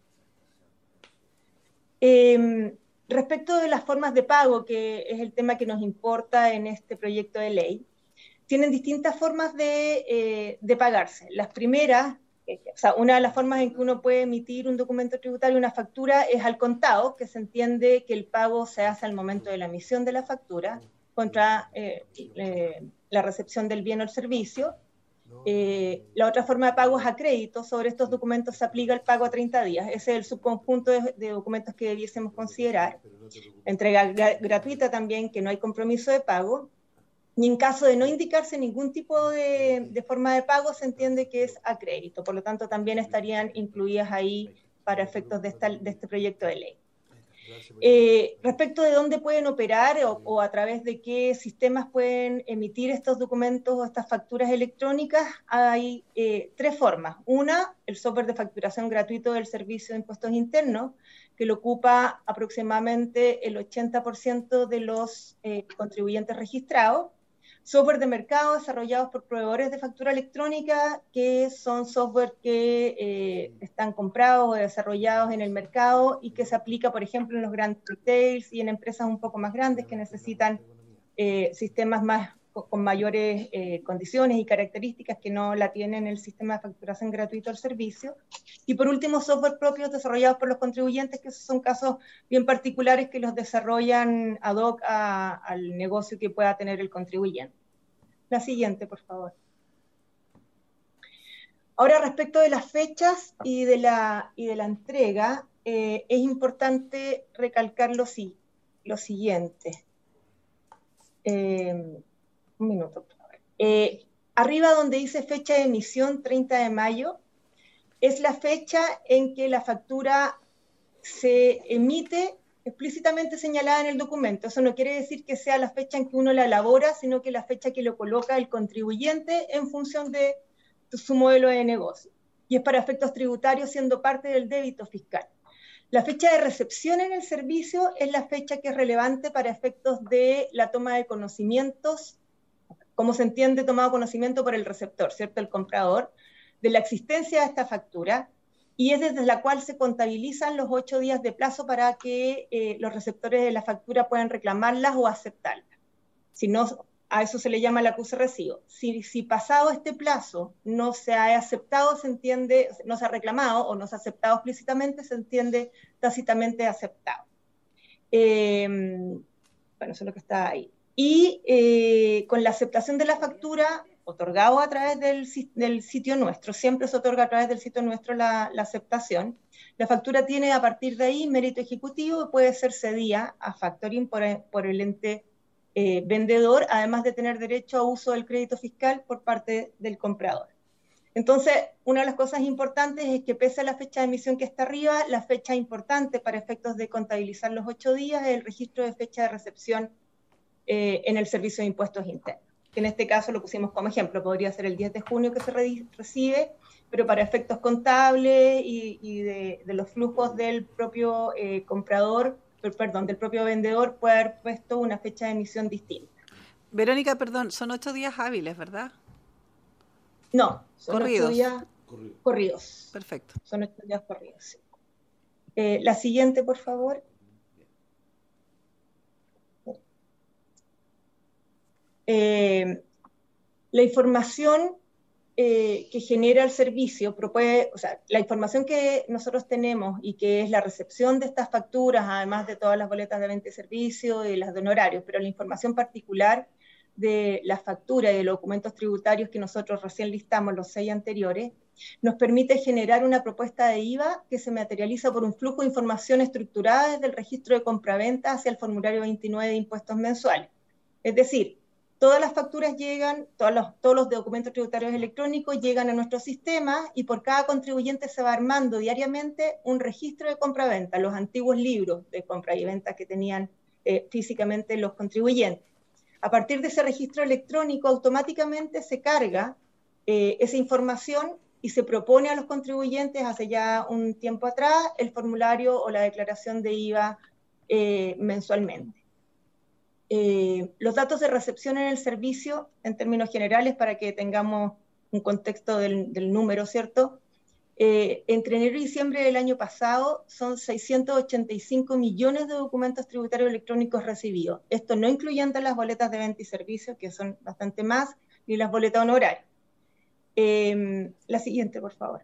Eh, respecto de las formas de pago, que es el tema que nos importa en este proyecto de ley, tienen distintas formas de, eh, de pagarse. Las primeras, eh, o sea, una de las formas en que uno puede emitir un documento tributario, una factura, es al contado, que se entiende que el pago se hace al momento de la emisión de la factura contra eh, eh, la recepción del bien o el servicio. Eh, la otra forma de pago es a crédito. Sobre estos documentos se aplica el pago a treinta días. Ese es el subconjunto de, de documentos que debiésemos considerar. Entrega gra gratuita también, que no hay compromiso de pago. Y en caso de no indicarse ningún tipo de, de forma de pago, se entiende que es a crédito. Por lo tanto, también estarían incluidas ahí para efectos de, esta, de este proyecto de ley. Eh, respecto de dónde pueden operar o, o a través de qué sistemas pueden emitir estos documentos o estas facturas electrónicas, hay eh, tres formas. Una, el software de facturación gratuito del Servicio de Impuestos Internos, que lo ocupa aproximadamente el ochenta por ciento de los eh, contribuyentes registrados. Software de mercado desarrollados por proveedores de factura electrónica, que son software que eh, están comprados o desarrollados en el mercado y que se aplica, por ejemplo, en los grandes retails y en empresas un poco más grandes que necesitan eh, sistemas más con mayores eh, condiciones y características que no la tienen el sistema de facturación gratuito del servicio. Y por último, software propios desarrollados por los contribuyentes, que esos son casos bien particulares que los desarrollan ad hoc a, al negocio que pueda tener el contribuyente. La siguiente, por favor. Ahora, respecto de las fechas y de la, y de la entrega, eh, es importante recalcar lo, si, lo siguiente. Eh, Un minuto, por favor. Eh, arriba donde dice fecha de emisión, treinta de mayo, es la fecha en que la factura se emite explícitamente señalada en el documento. Eso no quiere decir que sea la fecha en que uno la elabora, sino que la fecha que lo coloca el contribuyente en función de su modelo de negocio. Y es para efectos tributarios siendo parte del débito fiscal. La fecha de recepción en el servicio es la fecha que es relevante para efectos de la toma de conocimientos, como se entiende tomado conocimiento por el receptor, ¿cierto? El comprador, de la existencia de esta factura, y es desde la cual se contabilizan los ocho días de plazo para que eh, los receptores de la factura puedan reclamarlas o aceptarlas. Si no, a eso se le llama el acuse recibo. Si, si pasado este plazo no se ha aceptado, se entiende, no se ha reclamado o no se ha aceptado explícitamente, se entiende tácitamente aceptado. Eh, bueno, eso es lo que está ahí. Y eh, con la aceptación de la factura, otorgado a través del, del sitio nuestro, siempre se otorga a través del sitio nuestro la, la aceptación, la factura tiene a partir de ahí mérito ejecutivo y puede ser cedida a factoring por, por el ente eh, vendedor, además de tener derecho a uso del crédito fiscal por parte del comprador. Entonces, una de las cosas importantes es que pese a la fecha de emisión que está arriba, la fecha importante para efectos de contabilizar los ocho días es el registro de fecha de recepción Eh, en el Servicio de Impuestos Internos, que en este caso lo pusimos como ejemplo, podría ser el diez de junio que se re recibe, pero para efectos contables y, y de, de los flujos del propio eh, comprador, per, perdón, del propio vendedor, puede haber puesto una fecha de emisión distinta. Verónica, perdón, son ocho días hábiles, ¿verdad? No, son corridos. ocho días Corrido. corridos. Perfecto. Son ocho días corridos, sí. Eh, la siguiente, por favor. Eh, la información eh, que genera el servicio, propone, o sea, la información que nosotros tenemos y que es la recepción de estas facturas, además de todas las boletas de venta y servicio y las de honorarios, pero la información particular de la factura y de los documentos tributarios que nosotros recién listamos, los seis anteriores, nos permite generar una propuesta de I V A que se materializa por un flujo de información estructurada desde el registro de compraventa hacia el formulario veintinueve de impuestos mensuales. Es decir, todas las facturas llegan, todos los, todos los documentos tributarios electrónicos llegan a nuestro sistema y por cada contribuyente se va armando diariamente un registro de compra-venta, los antiguos libros de compra y venta que tenían eh, físicamente los contribuyentes. A partir de ese registro electrónico, automáticamente se carga eh, esa información y se propone a los contribuyentes hace ya un tiempo atrás el formulario o la declaración de I V A eh, mensualmente. Eh, los datos de recepción en el servicio, en términos generales, para que tengamos un contexto del, del número, ¿cierto? Eh, entre enero y diciembre del año pasado son seiscientos ochenta y cinco millones de documentos tributarios electrónicos recibidos. Esto no incluyendo las boletas de venta y servicio, que son bastante más, ni las boletas honorarias. Eh, la siguiente, por favor.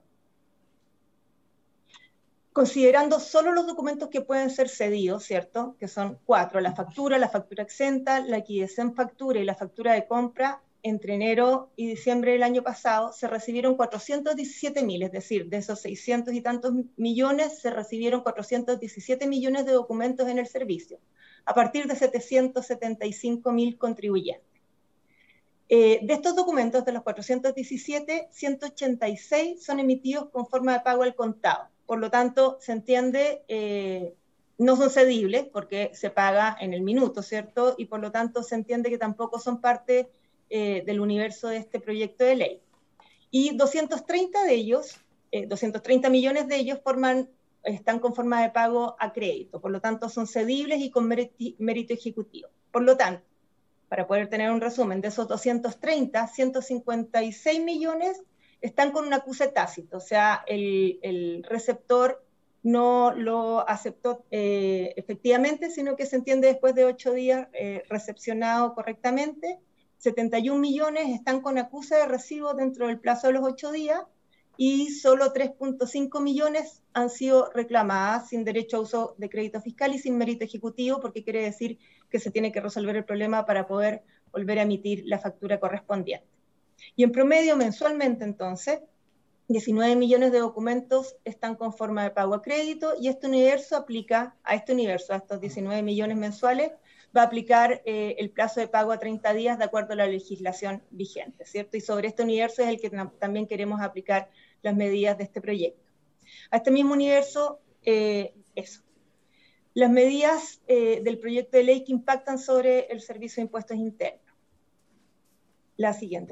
Considerando solo los documentos que pueden ser cedidos, ¿cierto? Que son cuatro, la factura, la factura exenta, la liquidez en factura y la factura de compra, entre enero y diciembre del año pasado se recibieron cuatrocientos diecisiete mil, es decir, de esos seiscientos y tantos millones se recibieron cuatrocientos diecisiete millones de documentos en el servicio, a partir de setecientos setenta y cinco mil contribuyentes. Eh, de estos documentos, de los cuatrocientos diecisiete, ciento ochenta y seis son emitidos con forma de pago al contado. Por lo tanto, se entiende eh, no son cedibles porque se paga en el minuto, ¿cierto? Y por lo tanto se entiende que tampoco son parte eh, del universo de este proyecto de ley. Y doscientos treinta de ellos, eh, doscientos treinta millones de ellos forman, están con forma de pago a crédito, por lo tanto son cedibles y con mérito ejecutivo. Por lo tanto, para poder tener un resumen, de esos doscientos treinta, ciento cincuenta y seis millones están con un acuse tácito, o sea, el, el receptor no lo aceptó eh, efectivamente, sino que se entiende después de ocho días eh, recepcionado correctamente. setenta y un millones están con acuse de recibo dentro del plazo de los ocho días y solo tres punto cinco millones han sido reclamadas sin derecho a uso de crédito fiscal y sin mérito ejecutivo, porque quiere decir que se tiene que resolver el problema para poder volver a emitir la factura correspondiente. Y en promedio, mensualmente, entonces, diecinueve millones de documentos están con forma de pago a crédito, y este universo aplica, a este universo, a estos diecinueve millones mensuales, va a aplicar eh, el plazo de pago a treinta días de acuerdo a la legislación vigente, ¿cierto? Y sobre este universo es el que también queremos aplicar las medidas de este proyecto. A este mismo universo, eh, eso. Las medidas eh, del proyecto de ley que impactan sobre el Servicio de Impuestos Internos. La siguiente.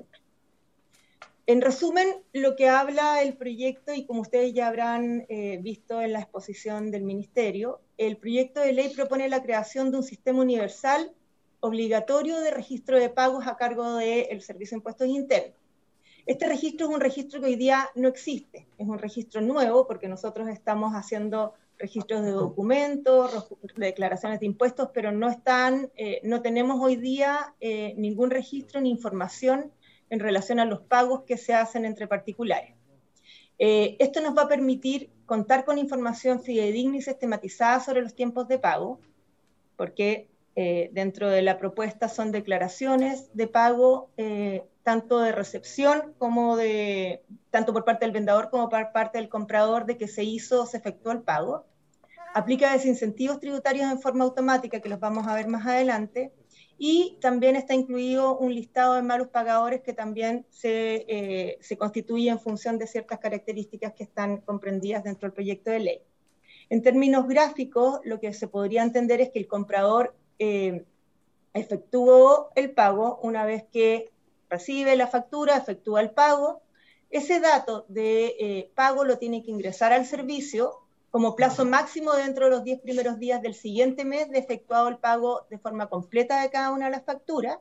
En resumen, lo que habla el proyecto, y como ustedes ya habrán eh, visto en la exposición del Ministerio, el proyecto de ley propone la creación de un sistema universal obligatorio de registro de pagos a cargo del Servicio de Impuestos Internos. Este registro es un registro que hoy día no existe, es un registro nuevo porque nosotros estamos haciendo registros de documentos, declaraciones de impuestos, pero no, están, eh, no tenemos hoy día eh, ningún registro ni información en relación a los pagos que se hacen entre particulares. Eh, esto nos va a permitir contar con información fidedigna y sistematizada sobre los tiempos de pago, porque eh, dentro de la propuesta son declaraciones de pago, eh, tanto de recepción como de, tanto por parte del vendedor como por parte del comprador, de que se hizo o se efectuó el pago. Aplica desincentivos tributarios en forma automática, que los vamos a ver más adelante, y también está incluido un listado de malos pagadores que también se, eh, se constituye en función de ciertas características que están comprendidas dentro del proyecto de ley. En términos gráficos, lo que se podría entender es que el comprador eh, efectuó el pago una vez que recibe la factura, efectúa el pago. Ese dato de eh, pago lo tiene que ingresar al servicio como plazo máximo dentro de los diez primeros días del siguiente mes de efectuado el pago de forma completa de cada una de las facturas,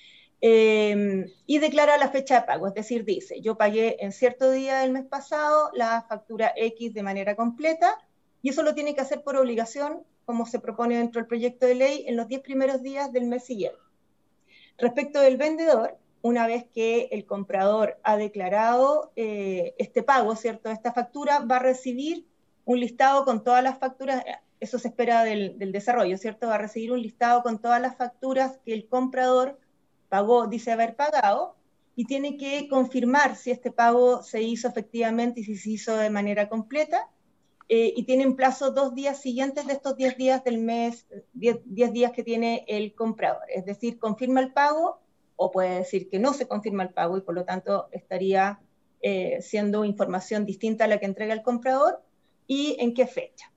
eh, y declara la fecha de pago, es decir, dice, yo pagué en cierto día del mes pasado la factura X de manera completa, y eso lo tiene que hacer por obligación, como se propone dentro del proyecto de ley, en los diez primeros días del mes siguiente. Respecto del vendedor, una vez que el comprador ha declarado eh, este pago, ¿cierto?, esta factura, va a recibir un listado con todas las facturas, eso se espera del, del desarrollo, ¿cierto? Va a recibir un listado con todas las facturas que el comprador pagó, dice haber pagado, y tiene que confirmar si este pago se hizo efectivamente y si se hizo de manera completa, eh, y tienen plazo dos días siguientes de estos diez días del mes, diez días que tiene el comprador, es decir, confirma el pago, o puede decir que no se confirma el pago, y por lo tanto estaría eh, siendo información distinta a la que entrega el comprador, y en qué fecha.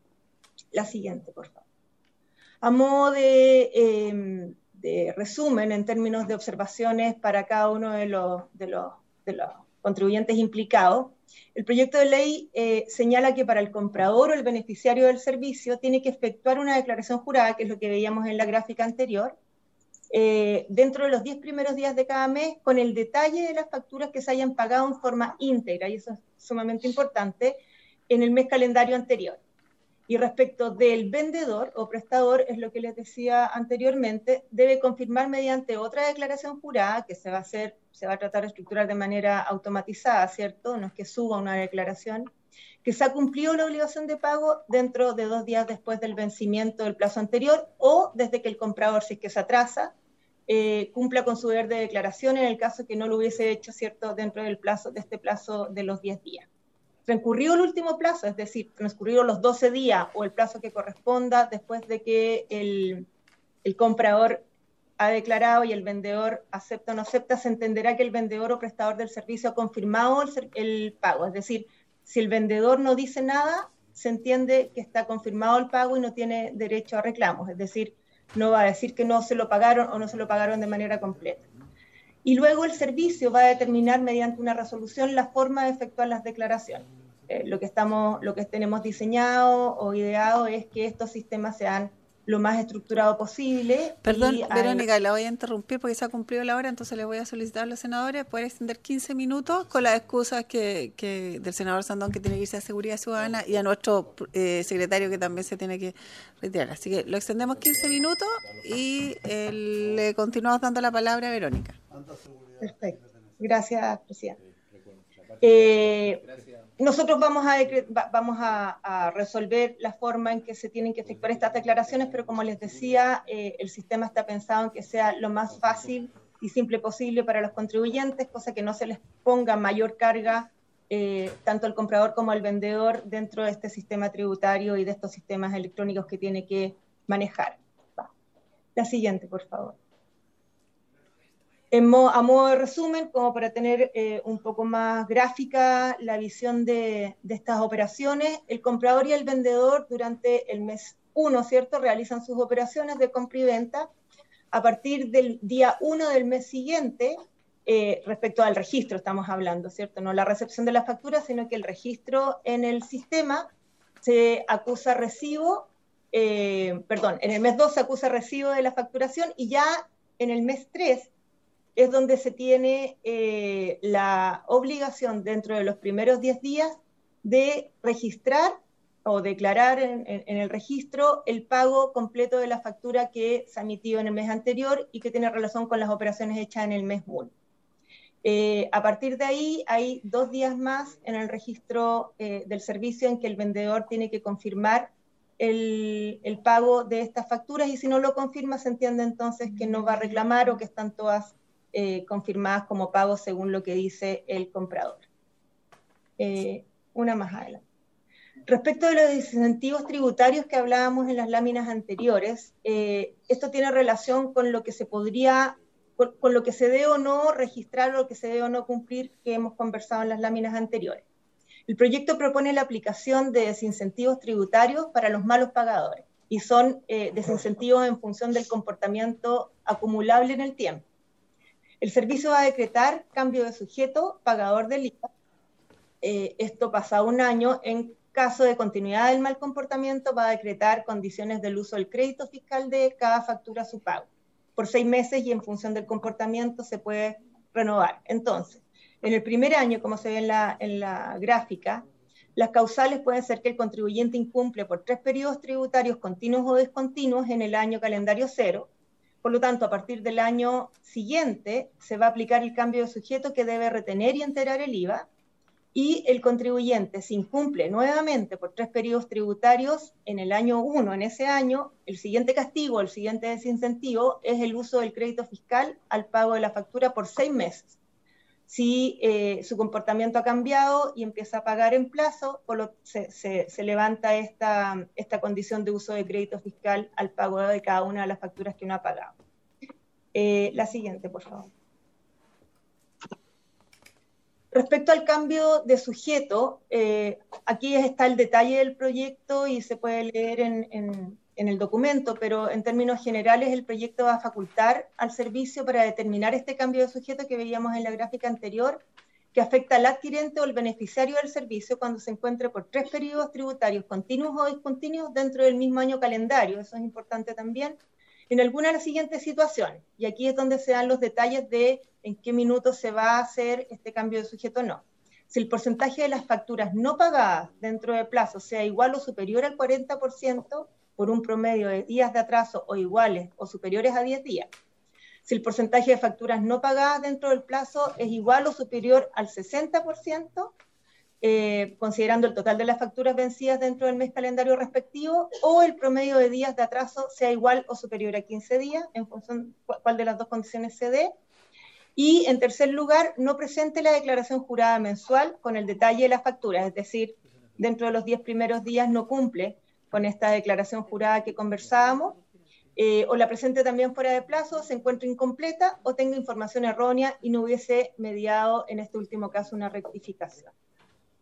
La siguiente, por favor. A modo de, eh, de resumen, en términos de observaciones para cada uno de los, de los, de los contribuyentes implicados, el proyecto de ley eh, señala que para el comprador o el beneficiario del servicio tiene que efectuar una declaración jurada, que es lo que veíamos en la gráfica anterior, eh, dentro de los diez primeros días de cada mes, con el detalle de las facturas que se hayan pagado en forma íntegra, y eso es sumamente importante, en el mes calendario anterior. Y respecto del vendedor o prestador, es lo que les decía anteriormente, debe confirmar mediante otra declaración jurada, que se va a hacer, se va a tratar de estructurar de manera automatizada, ¿cierto? No es que suba una declaración, que se ha cumplido la obligación de pago dentro de dos días después del vencimiento del plazo anterior, o desde que el comprador, si es que se atrasa, eh, cumpla con su deber de declaración en el caso que no lo hubiese hecho, ¿cierto?, dentro del plazo, de este plazo de los diez días. Transcurrido el último plazo, es decir, transcurrido los doce días o el plazo que corresponda después de que el, el comprador ha declarado y el vendedor acepta o no acepta, se entenderá que el vendedor o prestador del servicio ha confirmado el, el pago. Es decir, si el vendedor no dice nada, se entiende que está confirmado el pago y no tiene derecho a reclamos, es decir, no va a decir que no se lo pagaron o no se lo pagaron de manera completa. Y luego el servicio va a determinar mediante una resolución la forma de efectuar las declaraciones. Eh, lo que estamos, lo que tenemos diseñado o ideado es que estos sistemas sean lo más estructurado posible. Perdón, y Verónica, hay... la voy a interrumpir porque se ha cumplido la hora, entonces les voy a solicitar a los senadores poder extender quince minutos con las excusas que, que del senador Sandón, que tiene que irse a Seguridad Ciudadana, y a nuestro eh, secretario, que también se tiene que retirar. Así que lo extendemos quince minutos y eh, le continuamos dando la palabra a Verónica. Perfecto. Gracias, presidente. Eh, nosotros vamos a, vamos a, a resolver la forma en que se tienen que efectuar estas declaraciones, pero como les decía, eh, el sistema está pensado en que sea lo más fácil y simple posible para los contribuyentes, cosa que no se les ponga mayor carga eh, tanto al comprador como al vendedor dentro de este sistema tributario y de estos sistemas electrónicos que tiene que manejar. Va. La siguiente, por favor. En mo, a modo de resumen, como para tener eh, un poco más gráfica la visión de, de estas operaciones, el comprador y el vendedor durante el mes uno, ¿cierto?, realizan sus operaciones de compra y venta. A partir del día uno del mes siguiente, eh, respecto al registro estamos hablando, ¿cierto?, no la recepción de la factura, sino que el registro en el sistema se acusa recibo, eh, perdón, en el mes dos se acusa recibo de la facturación, y ya en el mes tres es donde se tiene eh, la obligación dentro de los primeros diez días de registrar o declarar en, en, en el registro el pago completo de la factura que se ha emitido en el mes anterior y que tiene relación con las operaciones hechas en el mes uno. Eh, a partir de ahí hay dos días más en el registro eh, del servicio en que el vendedor tiene que confirmar el, el pago de estas facturas, y si no lo confirma se entiende entonces que no va a reclamar o que están todas Eh, confirmadas como pagos según lo que dice el comprador. Eh, una más adelante. Respecto de los incentivos tributarios que hablábamos en las láminas anteriores, eh, esto tiene relación con lo que se podría, con, con lo que se debe o no registrar o lo que se debe o no cumplir, que hemos conversado en las láminas anteriores. El proyecto propone la aplicación de desincentivos tributarios para los malos pagadores, y son eh, desincentivos en función del comportamiento acumulable en el tiempo. El servicio va a decretar cambio de sujeto, pagador del I V A. Eh, esto pasado un año. En caso de continuidad del mal comportamiento, va a decretar condiciones del uso del crédito fiscal de cada factura a su pago. Por seis meses, y en función del comportamiento se puede renovar. Entonces, en el primer año, como se ve en la, en la gráfica, las causales pueden ser que el contribuyente incumple por tres periodos tributarios continuos o discontinuos en el año calendario cero. Por lo tanto, a partir del año siguiente se va a aplicar el cambio de sujeto que debe retener y enterar el I V A, y el contribuyente, si incumple nuevamente por tres periodos tributarios en el año uno, en ese año, el siguiente castigo, el siguiente desincentivo es el uso del crédito fiscal al pago de la factura por seis meses. Si eh, su comportamiento ha cambiado y empieza a pagar en plazo, por lo, se, se, se levanta esta, esta condición de uso de crédito fiscal al pago de cada una de las facturas que uno ha pagado. Eh, la siguiente, por favor. Respecto al cambio de sujeto, eh, aquí está el detalle del proyecto y se puede leer en, en, en el documento, pero en términos generales el proyecto va a facultar al servicio para determinar este cambio de sujeto que veíamos en la gráfica anterior, que afecta al adquirente o al beneficiario del servicio cuando se encuentre por tres periodos tributarios continuos o discontinuos dentro del mismo año calendario. Eso es importante también. En alguna de las siguientes situaciones, y aquí es donde se dan los detalles de en qué minutos se va a hacer este cambio de sujeto o no. Si el porcentaje de las facturas no pagadas dentro de plazo sea igual o superior al cuarenta por ciento por un promedio de días de atraso o iguales o superiores a diez días. Si el porcentaje de facturas no pagadas dentro del plazo es igual o superior al sesenta por ciento, eh, considerando el total de las facturas vencidas dentro del mes calendario respectivo, o el promedio de días de atraso sea igual o superior a quince días, en función de cuál de las dos condiciones se dé. Y, en tercer lugar, no presente la declaración jurada mensual con el detalle de las facturas, es decir, dentro de los diez primeros días no cumple con esta declaración jurada que conversábamos, eh, o la presente también fuera de plazo, se encuentre incompleta o tenga información errónea y no hubiese mediado en este último caso una rectificación.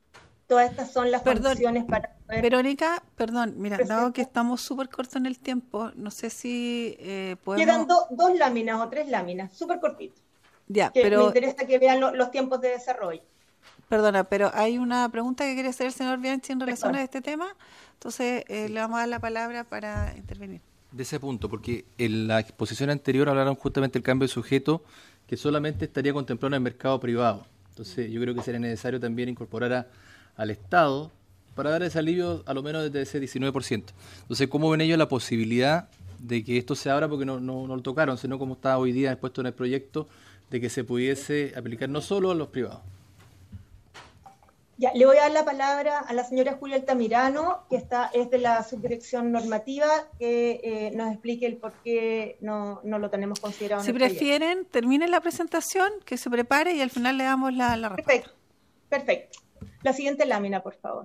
Todas estas son las Perdón, condiciones para poder... Verónica, perdón, mira, dado Presenta. que estamos súper cortos en el tiempo, no sé si eh, podemos... Quedan do- dos láminas o tres láminas, súper cortito. Ya, Que me pero, interesa que vean lo- los tiempos de desarrollo. perdona, pero hay una pregunta que quiere hacer el señor Bianchi en relación Perdón. a este tema, entonces eh, le vamos a dar la palabra para intervenir. De ese punto, porque en la exposición anterior hablaron justamente del cambio de sujeto que solamente estaría contemplado en el mercado privado. Entonces yo creo que sería necesario también incorporar a, al Estado para dar ese alivio a lo menos desde ese diecinueve por ciento. Entonces, ¿cómo ven ellos la posibilidad de que esto se abra? Porque no, no, no lo tocaron, sino como está hoy día expuesto en el proyecto, de que se pudiese aplicar no solo a los privados. Ya, le voy a dar la palabra a la señora Julia Altamirano, que está, es de la subdirección normativa, que eh, nos explique el por qué no, no lo tenemos considerado. Si en el proyecto. prefieren, terminen la presentación, que se prepare y al final le damos la, la respuesta. Perfecto, perfecto. La siguiente lámina, por favor.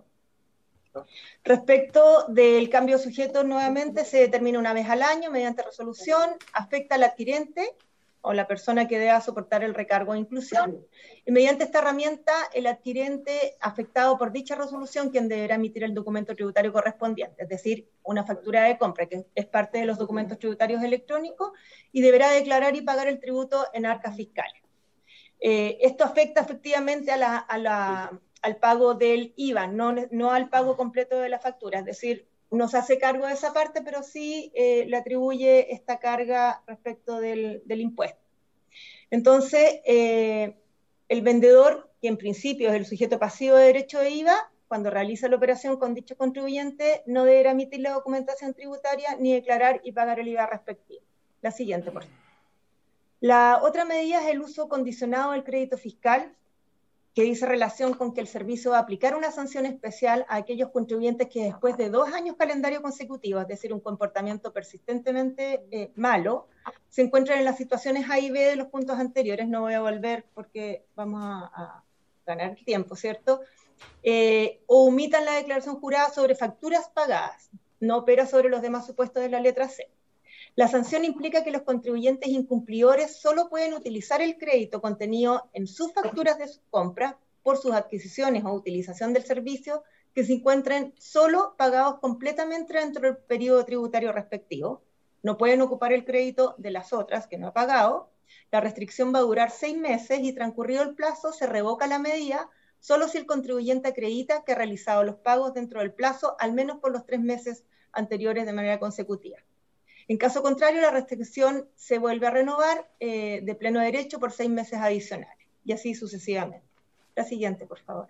Respecto del cambio de sujeto, nuevamente se determina una vez al año mediante resolución, afecta al adquirente o la persona que deba soportar el recargo de inclusión, y mediante esta herramienta el adquirente afectado por dicha resolución quien deberá emitir el documento tributario correspondiente, es decir, una factura de compra que es parte de los documentos tributarios electrónicos y deberá declarar y pagar el tributo en arcas fiscales. Eh, esto afecta efectivamente a la, a la, al pago del I V A, no, no al pago completo de la factura, es decir, no se hace cargo de esa parte, pero sí eh, le atribuye esta carga respecto del, del impuesto. Entonces, eh, el vendedor, que en principio es el sujeto pasivo de derecho de I V A, cuando realiza la operación con dicho contribuyente, no deberá emitir la documentación tributaria ni declarar y pagar el I V A respectivo. La siguiente, por favor. La otra medida es el uso condicionado del crédito fiscal, que dice relación con que el servicio va a aplicar una sanción especial a aquellos contribuyentes que después de dos años calendario consecutivos, es decir, un comportamiento persistentemente eh, malo, se encuentran en las situaciones A y B de los puntos anteriores. No voy a volver porque vamos a, a ganar tiempo, ¿cierto? Eh, o omitan la declaración jurada sobre facturas pagadas, no opera sobre los demás supuestos de la letra C. La sanción implica que los contribuyentes incumplidores solo pueden utilizar el crédito contenido en sus facturas de sus compras por sus adquisiciones o utilización del servicio que se encuentren solo pagados completamente dentro del periodo tributario respectivo. No pueden ocupar el crédito de las otras que no ha pagado. La restricción va a durar seis meses y transcurrido el plazo se revoca la medida solo si el contribuyente acredita que ha realizado los pagos dentro del plazo al menos por los tres meses anteriores de manera consecutiva. En caso contrario, la restricción se vuelve a renovar eh, de pleno derecho por seis meses adicionales, y así sucesivamente. La siguiente, por favor.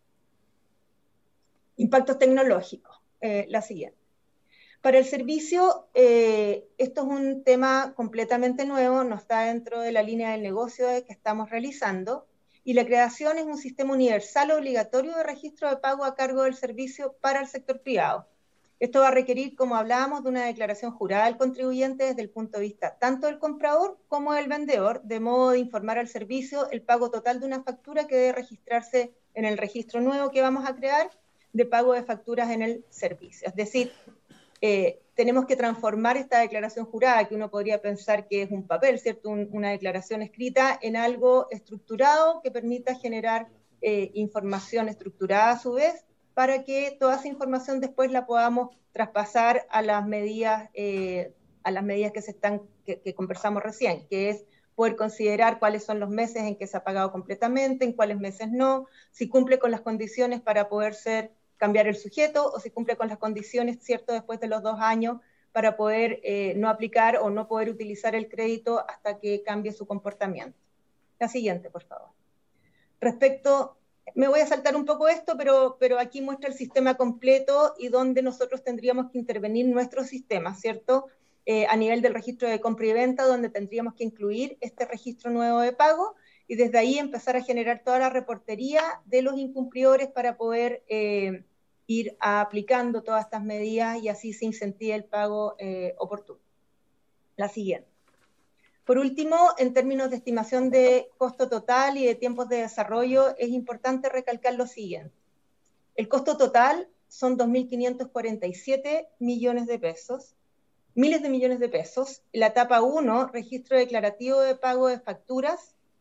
Impactos tecnológicos. Eh, la siguiente. Para el servicio, eh, esto es un tema completamente nuevo, no está dentro de la línea del negocio que estamos realizando, y la creación es un sistema universal obligatorio de registro de pago a cargo del servicio para el sector privado. Esto va a requerir, como hablábamos, de una declaración jurada del contribuyente desde el punto de vista tanto del comprador como del vendedor, de modo de informar al servicio el pago total de una factura que debe registrarse en el registro nuevo que vamos a crear de pago de facturas en el servicio. Es decir, eh, tenemos que transformar esta declaración jurada, que uno podría pensar que es un papel, ¿cierto? Un, una declaración escrita, en algo estructurado que permita generar eh, información estructurada a su vez, para que toda esa información después la podamos traspasar a las medidas, eh, a las medidas que se están, que, que conversamos recién, que es poder considerar cuáles son los meses en que se ha pagado completamente, en cuáles meses no, si cumple con las condiciones para poder ser, cambiar el sujeto, o si cumple con las condiciones, cierto, después de los dos años, para poder eh, no aplicar o no poder utilizar el crédito hasta que cambie su comportamiento. La siguiente, por favor. Respecto... Me voy a saltar un poco esto, pero, pero aquí muestra el sistema completo y donde nosotros tendríamos que intervenir nuestro sistema, ¿cierto? Eh, a nivel del registro de compra y venta, donde tendríamos que incluir este registro nuevo de pago y desde ahí empezar a generar toda la reportería de los incumplidores para poder eh, ir aplicando todas estas medidas y así se incentive el pago eh, oportuno. La siguiente. Por último, en términos de estimación de costo total y de tiempos de desarrollo, es importante recalcar lo siguiente. El costo total son dos mil quinientos cuarenta y siete millones de pesos, miles de millones de pesos. La etapa uno, registro declarativo de pago de facturas,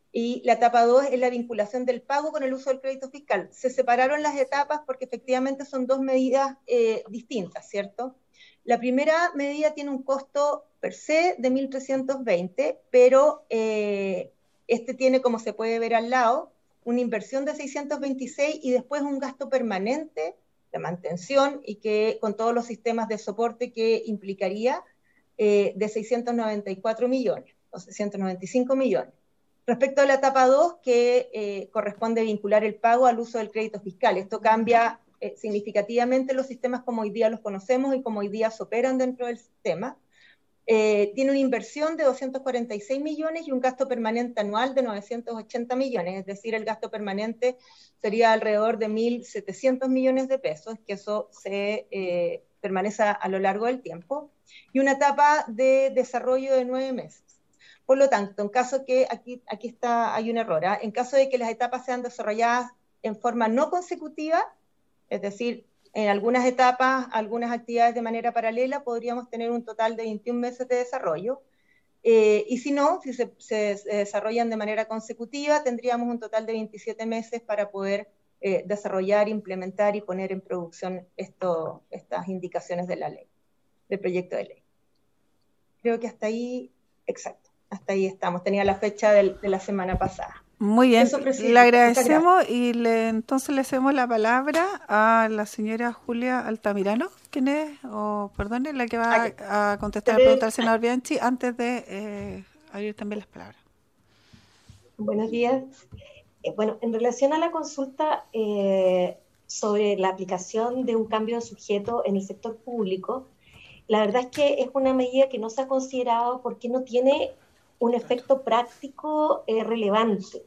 y la etapa dos es la vinculación del pago con el uso del crédito fiscal. Se separaron las etapas porque efectivamente son dos medidas eh, distintas, ¿cierto? La primera medida tiene un costo per se de mil trescientos veinte, pero eh, este tiene, como se puede ver al lado, una inversión de seiscientos veintiséis y después un gasto permanente de mantención y que con todos los sistemas de soporte que implicaría eh, de seiscientos noventa y cuatro millones, o seiscientos noventa y cinco millones. Respecto a la etapa dos, que eh, corresponde vincular el pago al uso del crédito fiscal. Esto cambia eh, significativamente los sistemas como hoy día los conocemos y como hoy día se operan dentro del sistema. Eh, tiene una inversión de doscientos cuarenta y seis millones y un gasto permanente anual de novecientos ochenta millones, es decir, el gasto permanente sería alrededor de mil setecientos millones de pesos, que eso se eh, permanece a, a lo largo del tiempo, y una etapa de desarrollo de nueve meses. Por lo tanto, en caso que, aquí, aquí está, hay un error, ¿eh? En caso de que las etapas sean desarrolladas en forma no consecutiva, es decir, en algunas etapas, algunas actividades de manera paralela, podríamos tener un total de veintiún meses de desarrollo, eh, y si no, si se, se, se desarrollan de manera consecutiva, tendríamos un total de veintisiete meses para poder eh, desarrollar, implementar y poner en producción esto, estas indicaciones de la ley, del proyecto de ley. Creo que hasta ahí, exacto, hasta ahí estamos. Tenía la fecha del, de la semana pasada. Muy bien, Eso, le agradecemos y le, entonces le hacemos la palabra a la señora Julia Altamirano, ¿quién es? O, perdone, la que va a, a contestar la pregunta al senador Bianchi, antes de eh, abrir también las palabras. Buenos días. Eh, bueno, en relación a la consulta eh, sobre la aplicación de un cambio de sujeto en el sector público, la verdad es que es una medida que no se ha considerado porque no tiene un efecto práctico eh, relevante.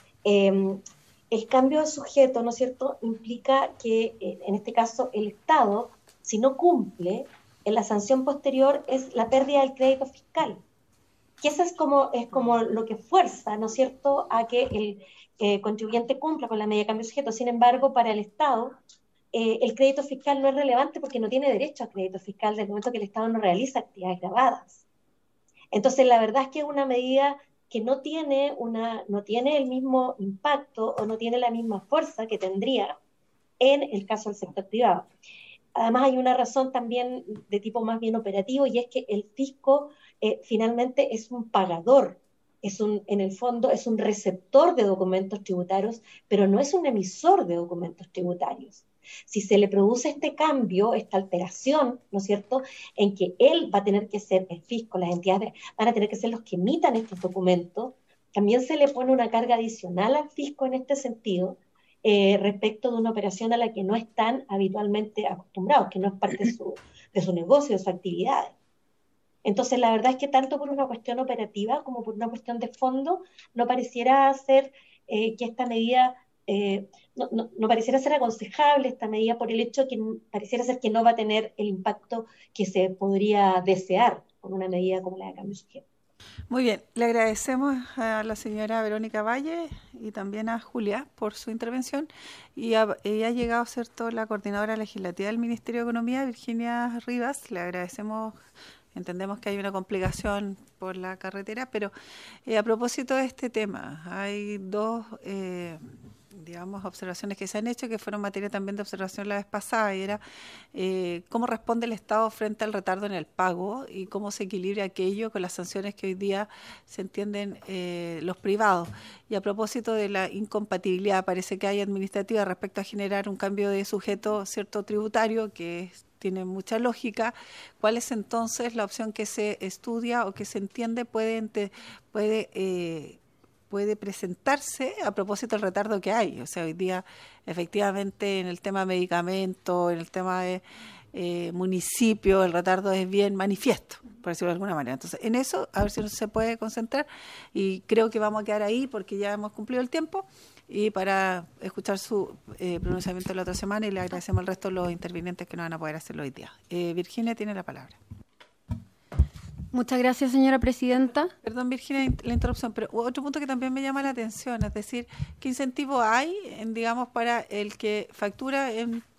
Eh, el cambio de sujeto, ¿no es cierto?, implica que, eh, en este caso, el Estado, si no cumple, en la sanción posterior es la pérdida del crédito fiscal. Que eso es como, es como lo que fuerza, ¿no es cierto?, a que el eh, contribuyente cumpla con la medida de cambio de sujeto. Sin embargo, para el Estado, eh, el crédito fiscal no es relevante porque no tiene derecho a crédito fiscal desde el momento que el Estado no realiza actividades gravadas. Entonces, la verdad es que es una medida que no tiene, una, no tiene el mismo impacto o no tiene la misma fuerza que tendría en el caso del sector privado. Además, hay una razón también de tipo más bien operativo, y es que el fisco eh, finalmente es un pagador, es un, en el fondo es un receptor de documentos tributarios, pero no es un emisor de documentos tributarios. Si se le produce este cambio, esta alteración, ¿no es cierto?, en que él va a tener que ser, el fisco, las entidades van a tener que ser los que emitan estos documentos, también se le pone una carga adicional al fisco en este sentido, eh, respecto de una operación a la que no están habitualmente acostumbrados, que no es parte de su, de su negocio, de sus actividades. Entonces, la verdad es que tanto por una cuestión operativa como por una cuestión de fondo, no pareciera ser eh, que esta medida... Eh, no, no, no pareciera ser aconsejable esta medida por el hecho que pareciera ser que no va a tener el impacto que se podría desear con una medida como la de cambio de sujeto. Muy bien, le agradecemos a la señora Verónica Valle y también a Julia por su intervención, y ha, y ha llegado, ¿cierto?, la coordinadora legislativa del Ministerio de Economía, Virginia Rivas. Le agradecemos. Entendemos que hay una complicación por la carretera, pero eh, a propósito de este tema, hay dos, eh, digamos, observaciones que se han hecho, que fueron materia también de observación la vez pasada, y era eh, cómo responde el Estado frente al retardo en el pago y cómo se equilibra aquello con las sanciones que hoy día se entienden eh, los privados. Y a propósito de la incompatibilidad, parece que hay administrativa respecto a generar un cambio de sujeto cierto tributario, que es tiene mucha lógica. ¿Cuál es entonces la opción que se estudia o que se entiende puede, puede, eh, puede presentarse a propósito del retardo que hay? O sea, hoy día efectivamente en el tema de medicamentos, en el tema de eh, municipio, el retardo es bien manifiesto, por decirlo de alguna manera. Entonces, en eso, a ver si se puede concentrar, y creo que vamos a quedar ahí porque ya hemos cumplido el tiempo, y para escuchar su eh, pronunciamiento la otra semana, y le agradecemos al resto de los intervinientes que no van a poder hacerlo hoy día. Eh, Virginia tiene la palabra. Muchas gracias, señora presidenta. Perdón, Virginia, la interrupción, pero otro punto que también me llama la atención, es decir, ¿qué incentivo hay, en, digamos, para el que factura en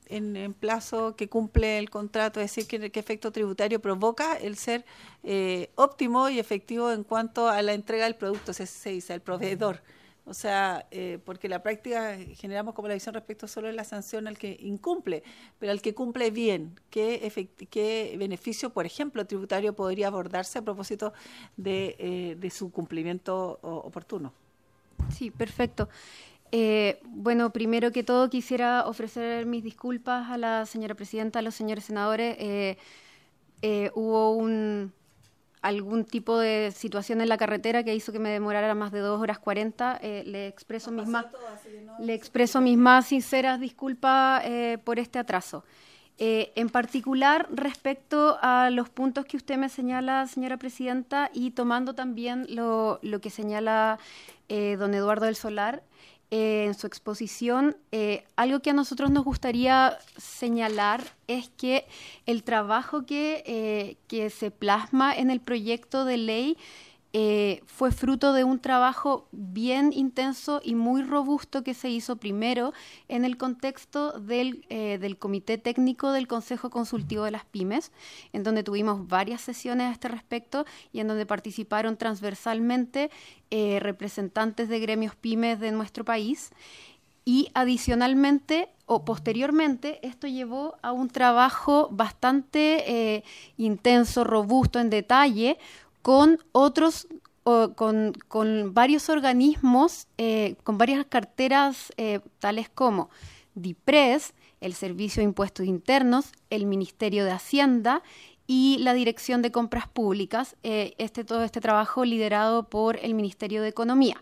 en, en plazo, que cumple el contrato, es decir, que, que efecto tributario provoca el ser eh, óptimo y efectivo en cuanto a la entrega del producto, se, se dice, al proveedor. O sea, eh, porque en la práctica generamos como la visión respecto solo de la sanción al que incumple, pero al que cumple bien, ¿qué, efect- qué beneficio, por ejemplo, tributario podría abordarse a propósito de, eh, de su cumplimiento o, oportuno? Sí, perfecto. Eh, bueno, primero que todo quisiera ofrecer mis disculpas a la señora presidenta, a los señores senadores. Eh, eh, hubo un... algún tipo de situación en la carretera que hizo que me demorara más de dos horas cuarenta. Eh, le expreso mis más le expreso mis más sinceras disculpas eh, por este atraso. Eh, en particular, respecto a los puntos que usted me señala, señora presidenta, y tomando también lo, lo que señala eh, don Eduardo del Solar eh, en su exposición, eh, algo que a nosotros nos gustaría señalar es que el trabajo que, eh, que se plasma en el proyecto de ley eh, fue fruto de un trabajo bien intenso y muy robusto que se hizo primero en el contexto del, eh, del Comité Técnico del Consejo Consultivo de las Pymes, en donde tuvimos varias sesiones a este respecto y en donde participaron transversalmente eh, representantes de gremios pymes de nuestro país. Y adicionalmente o posteriormente esto llevó a un trabajo bastante eh, intenso, robusto, en detalle, con otros, o con, con varios organismos, eh, con varias carteras eh, tales como DIPRES, el Servicio de Impuestos Internos, el Ministerio de Hacienda y la Dirección de Compras Públicas, eh, este, todo este trabajo liderado por el Ministerio de Economía.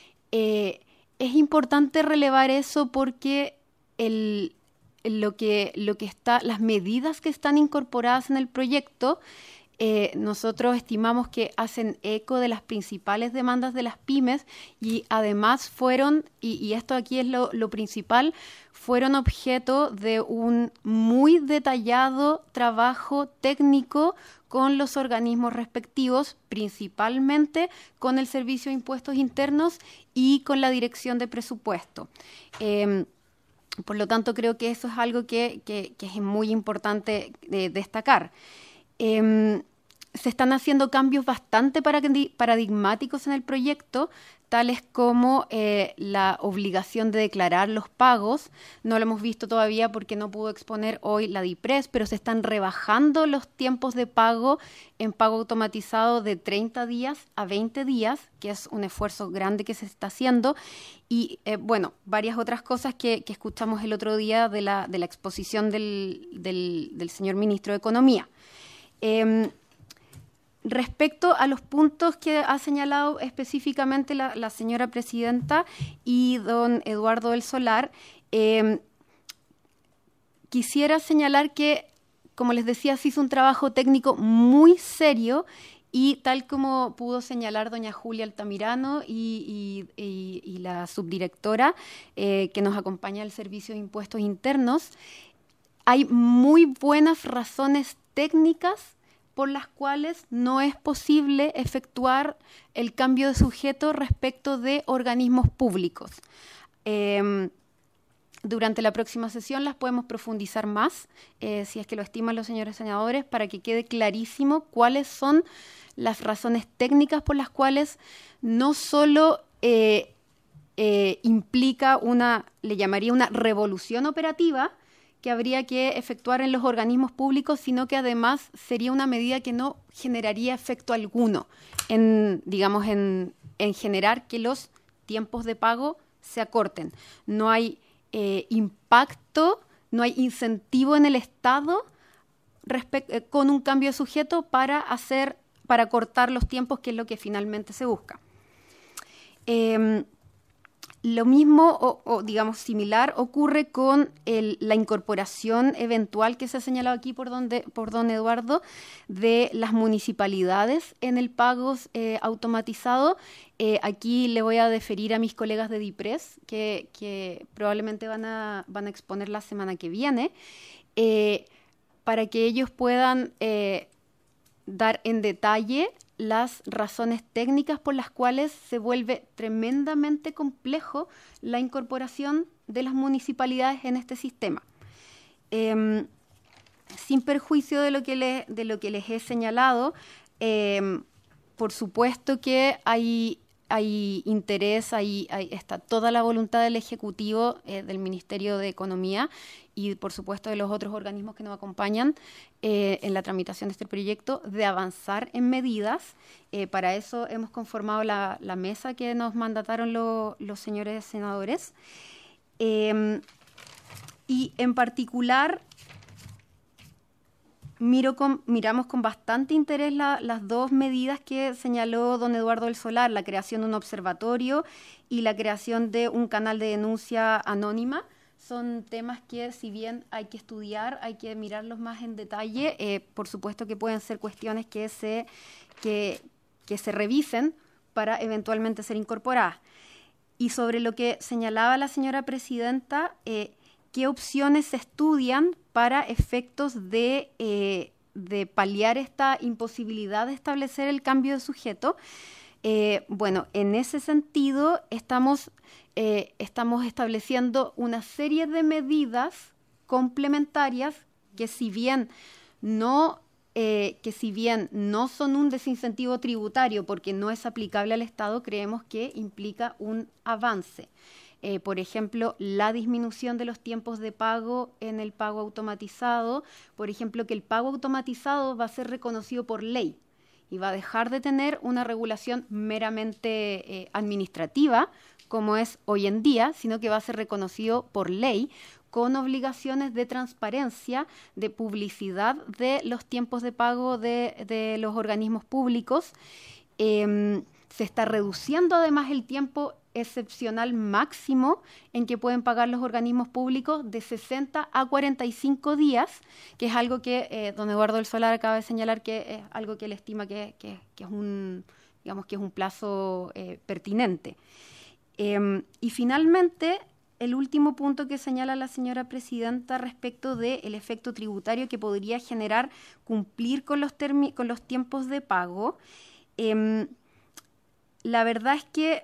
Eh, es importante relevar eso porque el, lo que, lo que está, las medidas que están incorporadas en el proyecto, Eh, nosotros estimamos que hacen eco de las principales demandas de las pymes y además fueron, y, y esto aquí es lo, lo principal, fueron objeto de un muy detallado trabajo técnico con los organismos respectivos, principalmente con el Servicio de Impuestos Internos y con la Dirección de Presupuesto. Eh, por lo tanto, creo que eso es algo que, que, que es muy importante de destacar. Eh, se están haciendo cambios bastante paradigmáticos en el proyecto, tales como eh, la obligación de declarar los pagos. No lo hemos visto todavía porque no pudo exponer hoy la DIPRES, pero se están rebajando los tiempos de pago en pago automatizado de treinta días a veinte días, que es un esfuerzo grande que se está haciendo. Y, eh, bueno, varias otras cosas que, que escuchamos el otro día de la, de la exposición del, del, del señor ministro de Economía. Eh, Respecto a los puntos que ha señalado específicamente la, la señora presidenta y don Eduardo del Solar, eh, quisiera señalar que, como les decía, se hizo un trabajo técnico muy serio y tal como pudo señalar doña Julia Altamirano y, y, y, y la subdirectora eh, que nos acompaña al Servicio de Impuestos Internos, hay muy buenas razones técnicas por las cuales no es posible efectuar el cambio de sujeto respecto de organismos públicos. Eh, durante la próxima sesión las podemos profundizar más, eh, si es que lo estiman los señores senadores, para que quede clarísimo cuáles son las razones técnicas por las cuales no solo eh, eh, implica una, le llamaría una revolución operativa, que habría que efectuar en los organismos públicos, sino que además sería una medida que no generaría efecto alguno en, digamos, en, en generar que los tiempos de pago se acorten. No hay eh, impacto, no hay incentivo en el Estado respect- eh, con un cambio de sujeto para hacer, para cortar los tiempos, que es lo que finalmente se busca. Eh, Lo mismo, o, o digamos similar, ocurre con el, la incorporación eventual que se ha señalado aquí por don, de, por don Eduardo de las municipalidades en el pago eh, automatizado. Eh, aquí le voy a deferir a mis colegas de DIPRES, que, que probablemente van a, van a exponer la semana que viene, eh, para que ellos puedan eh, dar en detalle las razones técnicas por las cuales se vuelve tremendamente complejo la incorporación de las municipalidades en este sistema. eh, sin perjuicio de lo que, le, de lo que les he señalado, eh, por supuesto que hay, hay interés, hay, hay, está toda la voluntad del Ejecutivo, eh, del Ministerio de Economía y por supuesto de los otros organismos que nos acompañan eh, en la tramitación de este proyecto, de avanzar en medidas. Eh, para eso hemos conformado la, la mesa que nos mandataron lo, los señores senadores. Eh, y en particular, miro con, miramos con bastante interés la, las dos medidas que señaló don Eduardo del Solar, la creación de un observatorio y la creación de un canal de denuncia anónima. Son temas que, si bien hay que estudiar, hay que mirarlos más en detalle. Eh, por supuesto que pueden ser cuestiones que se, que, que se revisen para eventualmente ser incorporadas. Y sobre lo que señalaba la señora presidenta, eh, ¿qué opciones se estudian para efectos de, eh, de paliar esta imposibilidad de establecer el cambio de sujeto? Eh, bueno, en ese sentido estamos, eh, estamos estableciendo una serie de medidas complementarias que si bien no, eh, que si bien no son un desincentivo tributario porque no es aplicable al Estado, creemos que implica un avance. Eh, por ejemplo, la disminución de los tiempos de pago en el pago automatizado, por ejemplo, que el pago automatizado va a ser reconocido por ley y va a dejar de tener una regulación meramente eh, administrativa, como es hoy en día, sino que va a ser reconocido por ley, con obligaciones de transparencia, de publicidad de los tiempos de pago de, de los organismos públicos. Eh, se está reduciendo además el tiempo excepcional máximo en que pueden pagar los organismos públicos de sesenta a cuarenta y cinco días, que es algo que eh, don Eduardo del Solar acaba de señalar que es algo que él estima que, que, que es un, digamos que es un plazo eh, pertinente. Eh, y finalmente, el último punto que señala la señora presidenta respecto del efecto tributario que podría generar cumplir con los, termi- con los tiempos de pago. Eh, la verdad es que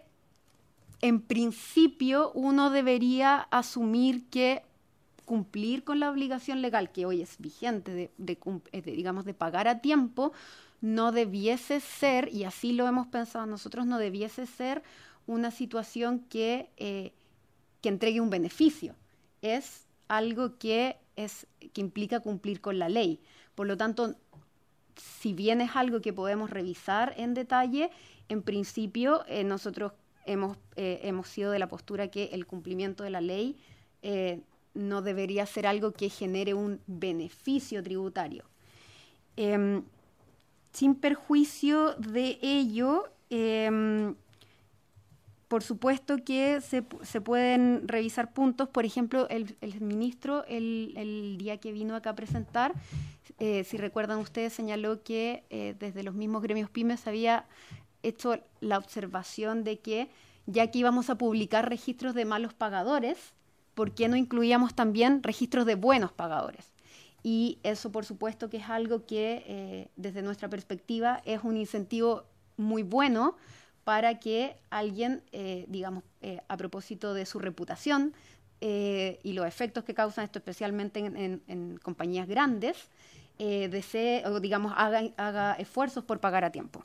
en principio uno debería asumir que cumplir con la obligación legal que hoy es vigente de, de, de, digamos, de pagar a tiempo no debiese ser, y así lo hemos pensado nosotros, no debiese ser una situación que, eh, que entregue un beneficio. Es algo que, es, que implica cumplir con la ley. Por lo tanto, si bien es algo que podemos revisar en detalle, en principio eh, nosotros hemos, eh, hemos sido de la postura que el cumplimiento de la ley eh, no debería ser algo que genere un beneficio tributario. Eh, sin perjuicio de ello, eh, por supuesto que se, se pueden revisar puntos. Por ejemplo, el, el ministro, el, el día que vino acá a presentar, eh, si recuerdan ustedes, señaló que eh, desde los mismos gremios pymes había hecho la observación de que ya que íbamos a publicar registros de malos pagadores, ¿por qué no incluíamos también registros de buenos pagadores? Y eso, por supuesto, que es algo que, eh, desde nuestra perspectiva, es un incentivo muy bueno para que alguien, eh, digamos, eh, a propósito de su reputación eh, y los efectos que causan esto, especialmente en, en, en compañías grandes, eh, desee, o digamos, haga, haga esfuerzos por pagar a tiempo.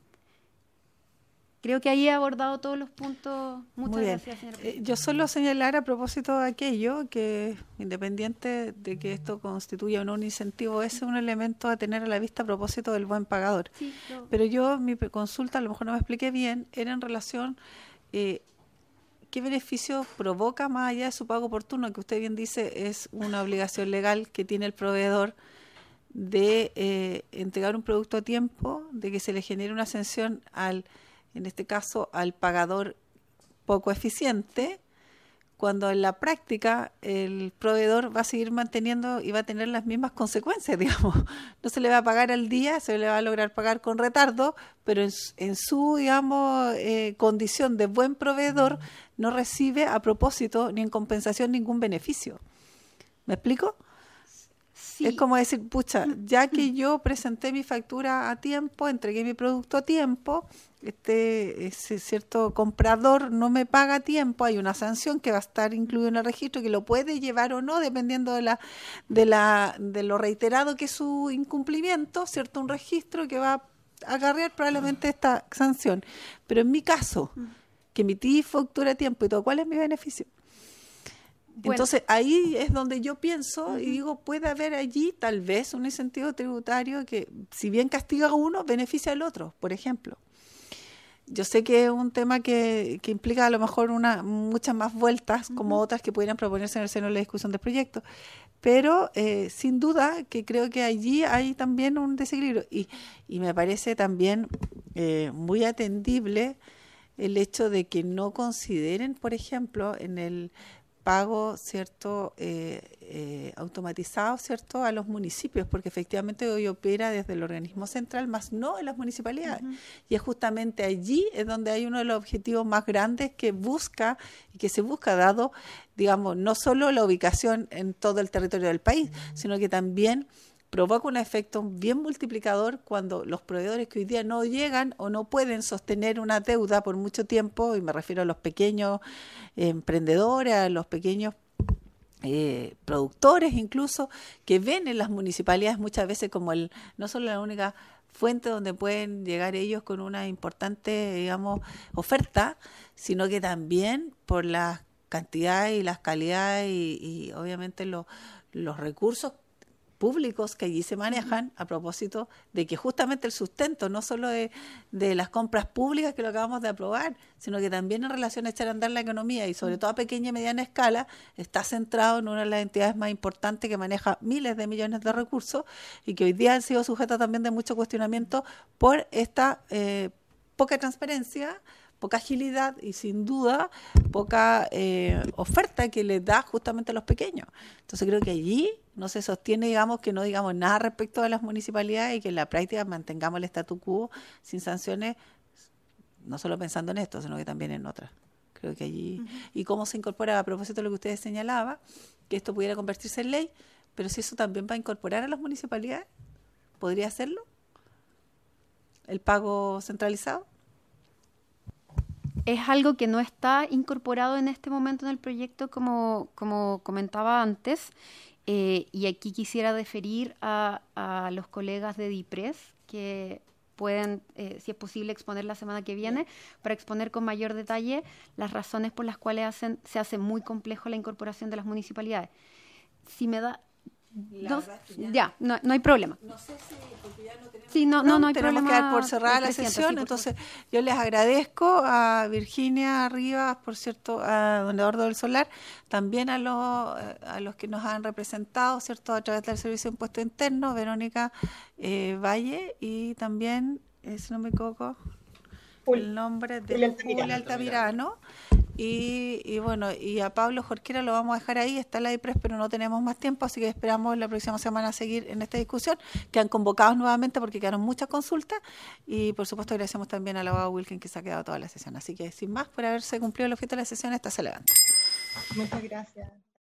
Creo que ahí he abordado todos los puntos. Muchas Muy bien. gracias, señora presidenta. Eh, yo solo señalar a propósito de aquello que, independiente de que esto constituya un incentivo, ese es un elemento a tener a la vista a propósito del buen pagador. Sí, lo- Pero yo, mi pe- consulta, a lo mejor no me expliqué bien, era en relación eh, qué beneficio provoca más allá de su pago oportuno, que usted bien dice es una obligación legal que tiene el proveedor de eh, entregar un producto a tiempo, de que se le genere una sanción al, en este caso, al pagador poco eficiente, cuando en la práctica el proveedor va a seguir manteniendo y va a tener las mismas consecuencias, digamos. No se le va a pagar al día, se le va a lograr pagar con retardo, pero en, su- en su, digamos, eh, condición de buen proveedor no recibe a propósito ni en compensación ningún beneficio. ¿Me explico? sí. Es como decir, pucha, ya que yo presenté mi factura a tiempo, entregué mi producto a tiempo, este ese cierto comprador no me paga a tiempo, hay una sanción que va a estar incluida en el registro, que lo puede llevar o no, dependiendo de la de la de lo reiterado que es su incumplimiento, ¿cierto? Un registro que va a acarrear probablemente esta sanción. Pero en mi caso, que emití factura a tiempo y todo, ¿cuál es mi beneficio? Bueno. Entonces ahí es donde yo pienso y digo, puede haber allí tal vez un incentivo tributario que, si bien castiga a uno, beneficia al otro, por ejemplo. Yo sé que es un tema que, que implica a lo mejor una, muchas más vueltas, uh-huh. como otras que pudieran proponerse en el seno de la discusión del proyecto, pero eh, sin duda que creo que allí hay también un desequilibrio y, y me parece también eh, muy atendible el hecho de que no consideren, por ejemplo, en el pago, ¿cierto?, eh, eh, automatizado, ¿cierto?, a los municipios, porque efectivamente hoy opera desde el organismo central, más no en las municipalidades. Uh-huh. Y es justamente allí es donde hay uno de los objetivos más grandes que busca y que se busca, dado, digamos, no solo la ubicación en todo el territorio del país, uh-huh. sino que también provoca un efecto bien multiplicador cuando los proveedores que hoy día no llegan o no pueden sostener una deuda por mucho tiempo, y me refiero a los pequeños eh, emprendedores, a los pequeños eh, productores incluso, que ven en las municipalidades muchas veces como el no solo la única fuente donde pueden llegar ellos con una importante, digamos, oferta, sino que también por la cantidad y las calidades y, y obviamente lo, los recursos públicos que allí se manejan, a propósito de que justamente el sustento no solo de, de las compras públicas que lo acabamos de aprobar, sino que también en relación a echar a andar la economía y sobre todo a pequeña y mediana escala, está centrado en una de las entidades más importantes que maneja miles de millones de recursos y que hoy día han sido sujetas también de mucho cuestionamiento por esta eh, poca transparencia, poca agilidad y sin duda poca eh, oferta que les da justamente a los pequeños. Entonces creo que allí no se sostiene, digamos, que no digamos nada respecto a las municipalidades y que en la práctica mantengamos el statu quo sin sanciones, no solo pensando en esto, sino que también en otras. Creo que allí, uh-huh. y cómo se incorpora, a propósito de lo que ustedes señalaban, que esto pudiera convertirse en ley, pero si eso también va a incorporar a las municipalidades, ¿podría hacerlo? ¿El pago centralizado? Es algo que no está incorporado en este momento en el proyecto, como, como comentaba antes, eh, y aquí quisiera deferir a, a los colegas de DIPRES, que pueden, eh, si es posible, exponer la semana que viene, para exponer con mayor detalle las razones por las cuales hacen, se hace muy complejo la incorporación de las municipalidades. Si me da... Dos, ya, ya no, no hay problema. No sé si, porque ya no tenemos, sí, no, no, no hay tenemos problema, que dar por cerrada la sesión, sí, entonces favor. Yo les agradezco a Virginia Rivas, por cierto, a don Eduardo del Solar, también a los a los que nos han representado, cierto, a través del Servicio de Impuesto Interno, Verónica eh, Valle, y también, eh, si no me equivoco, el nombre de Julia Altamirano. Y, y bueno, y a Pablo Jorquera lo vamos a dejar ahí, está la DIPRES, pero no tenemos más tiempo, así que esperamos la próxima semana a seguir en esta discusión, que han convocado nuevamente porque quedaron muchas consultas, y por supuesto agradecemos también al abogado Wilkin que se ha quedado toda la sesión. Así que sin más, por haberse cumplido el objeto de la sesión, esta se levanta. Muchas gracias.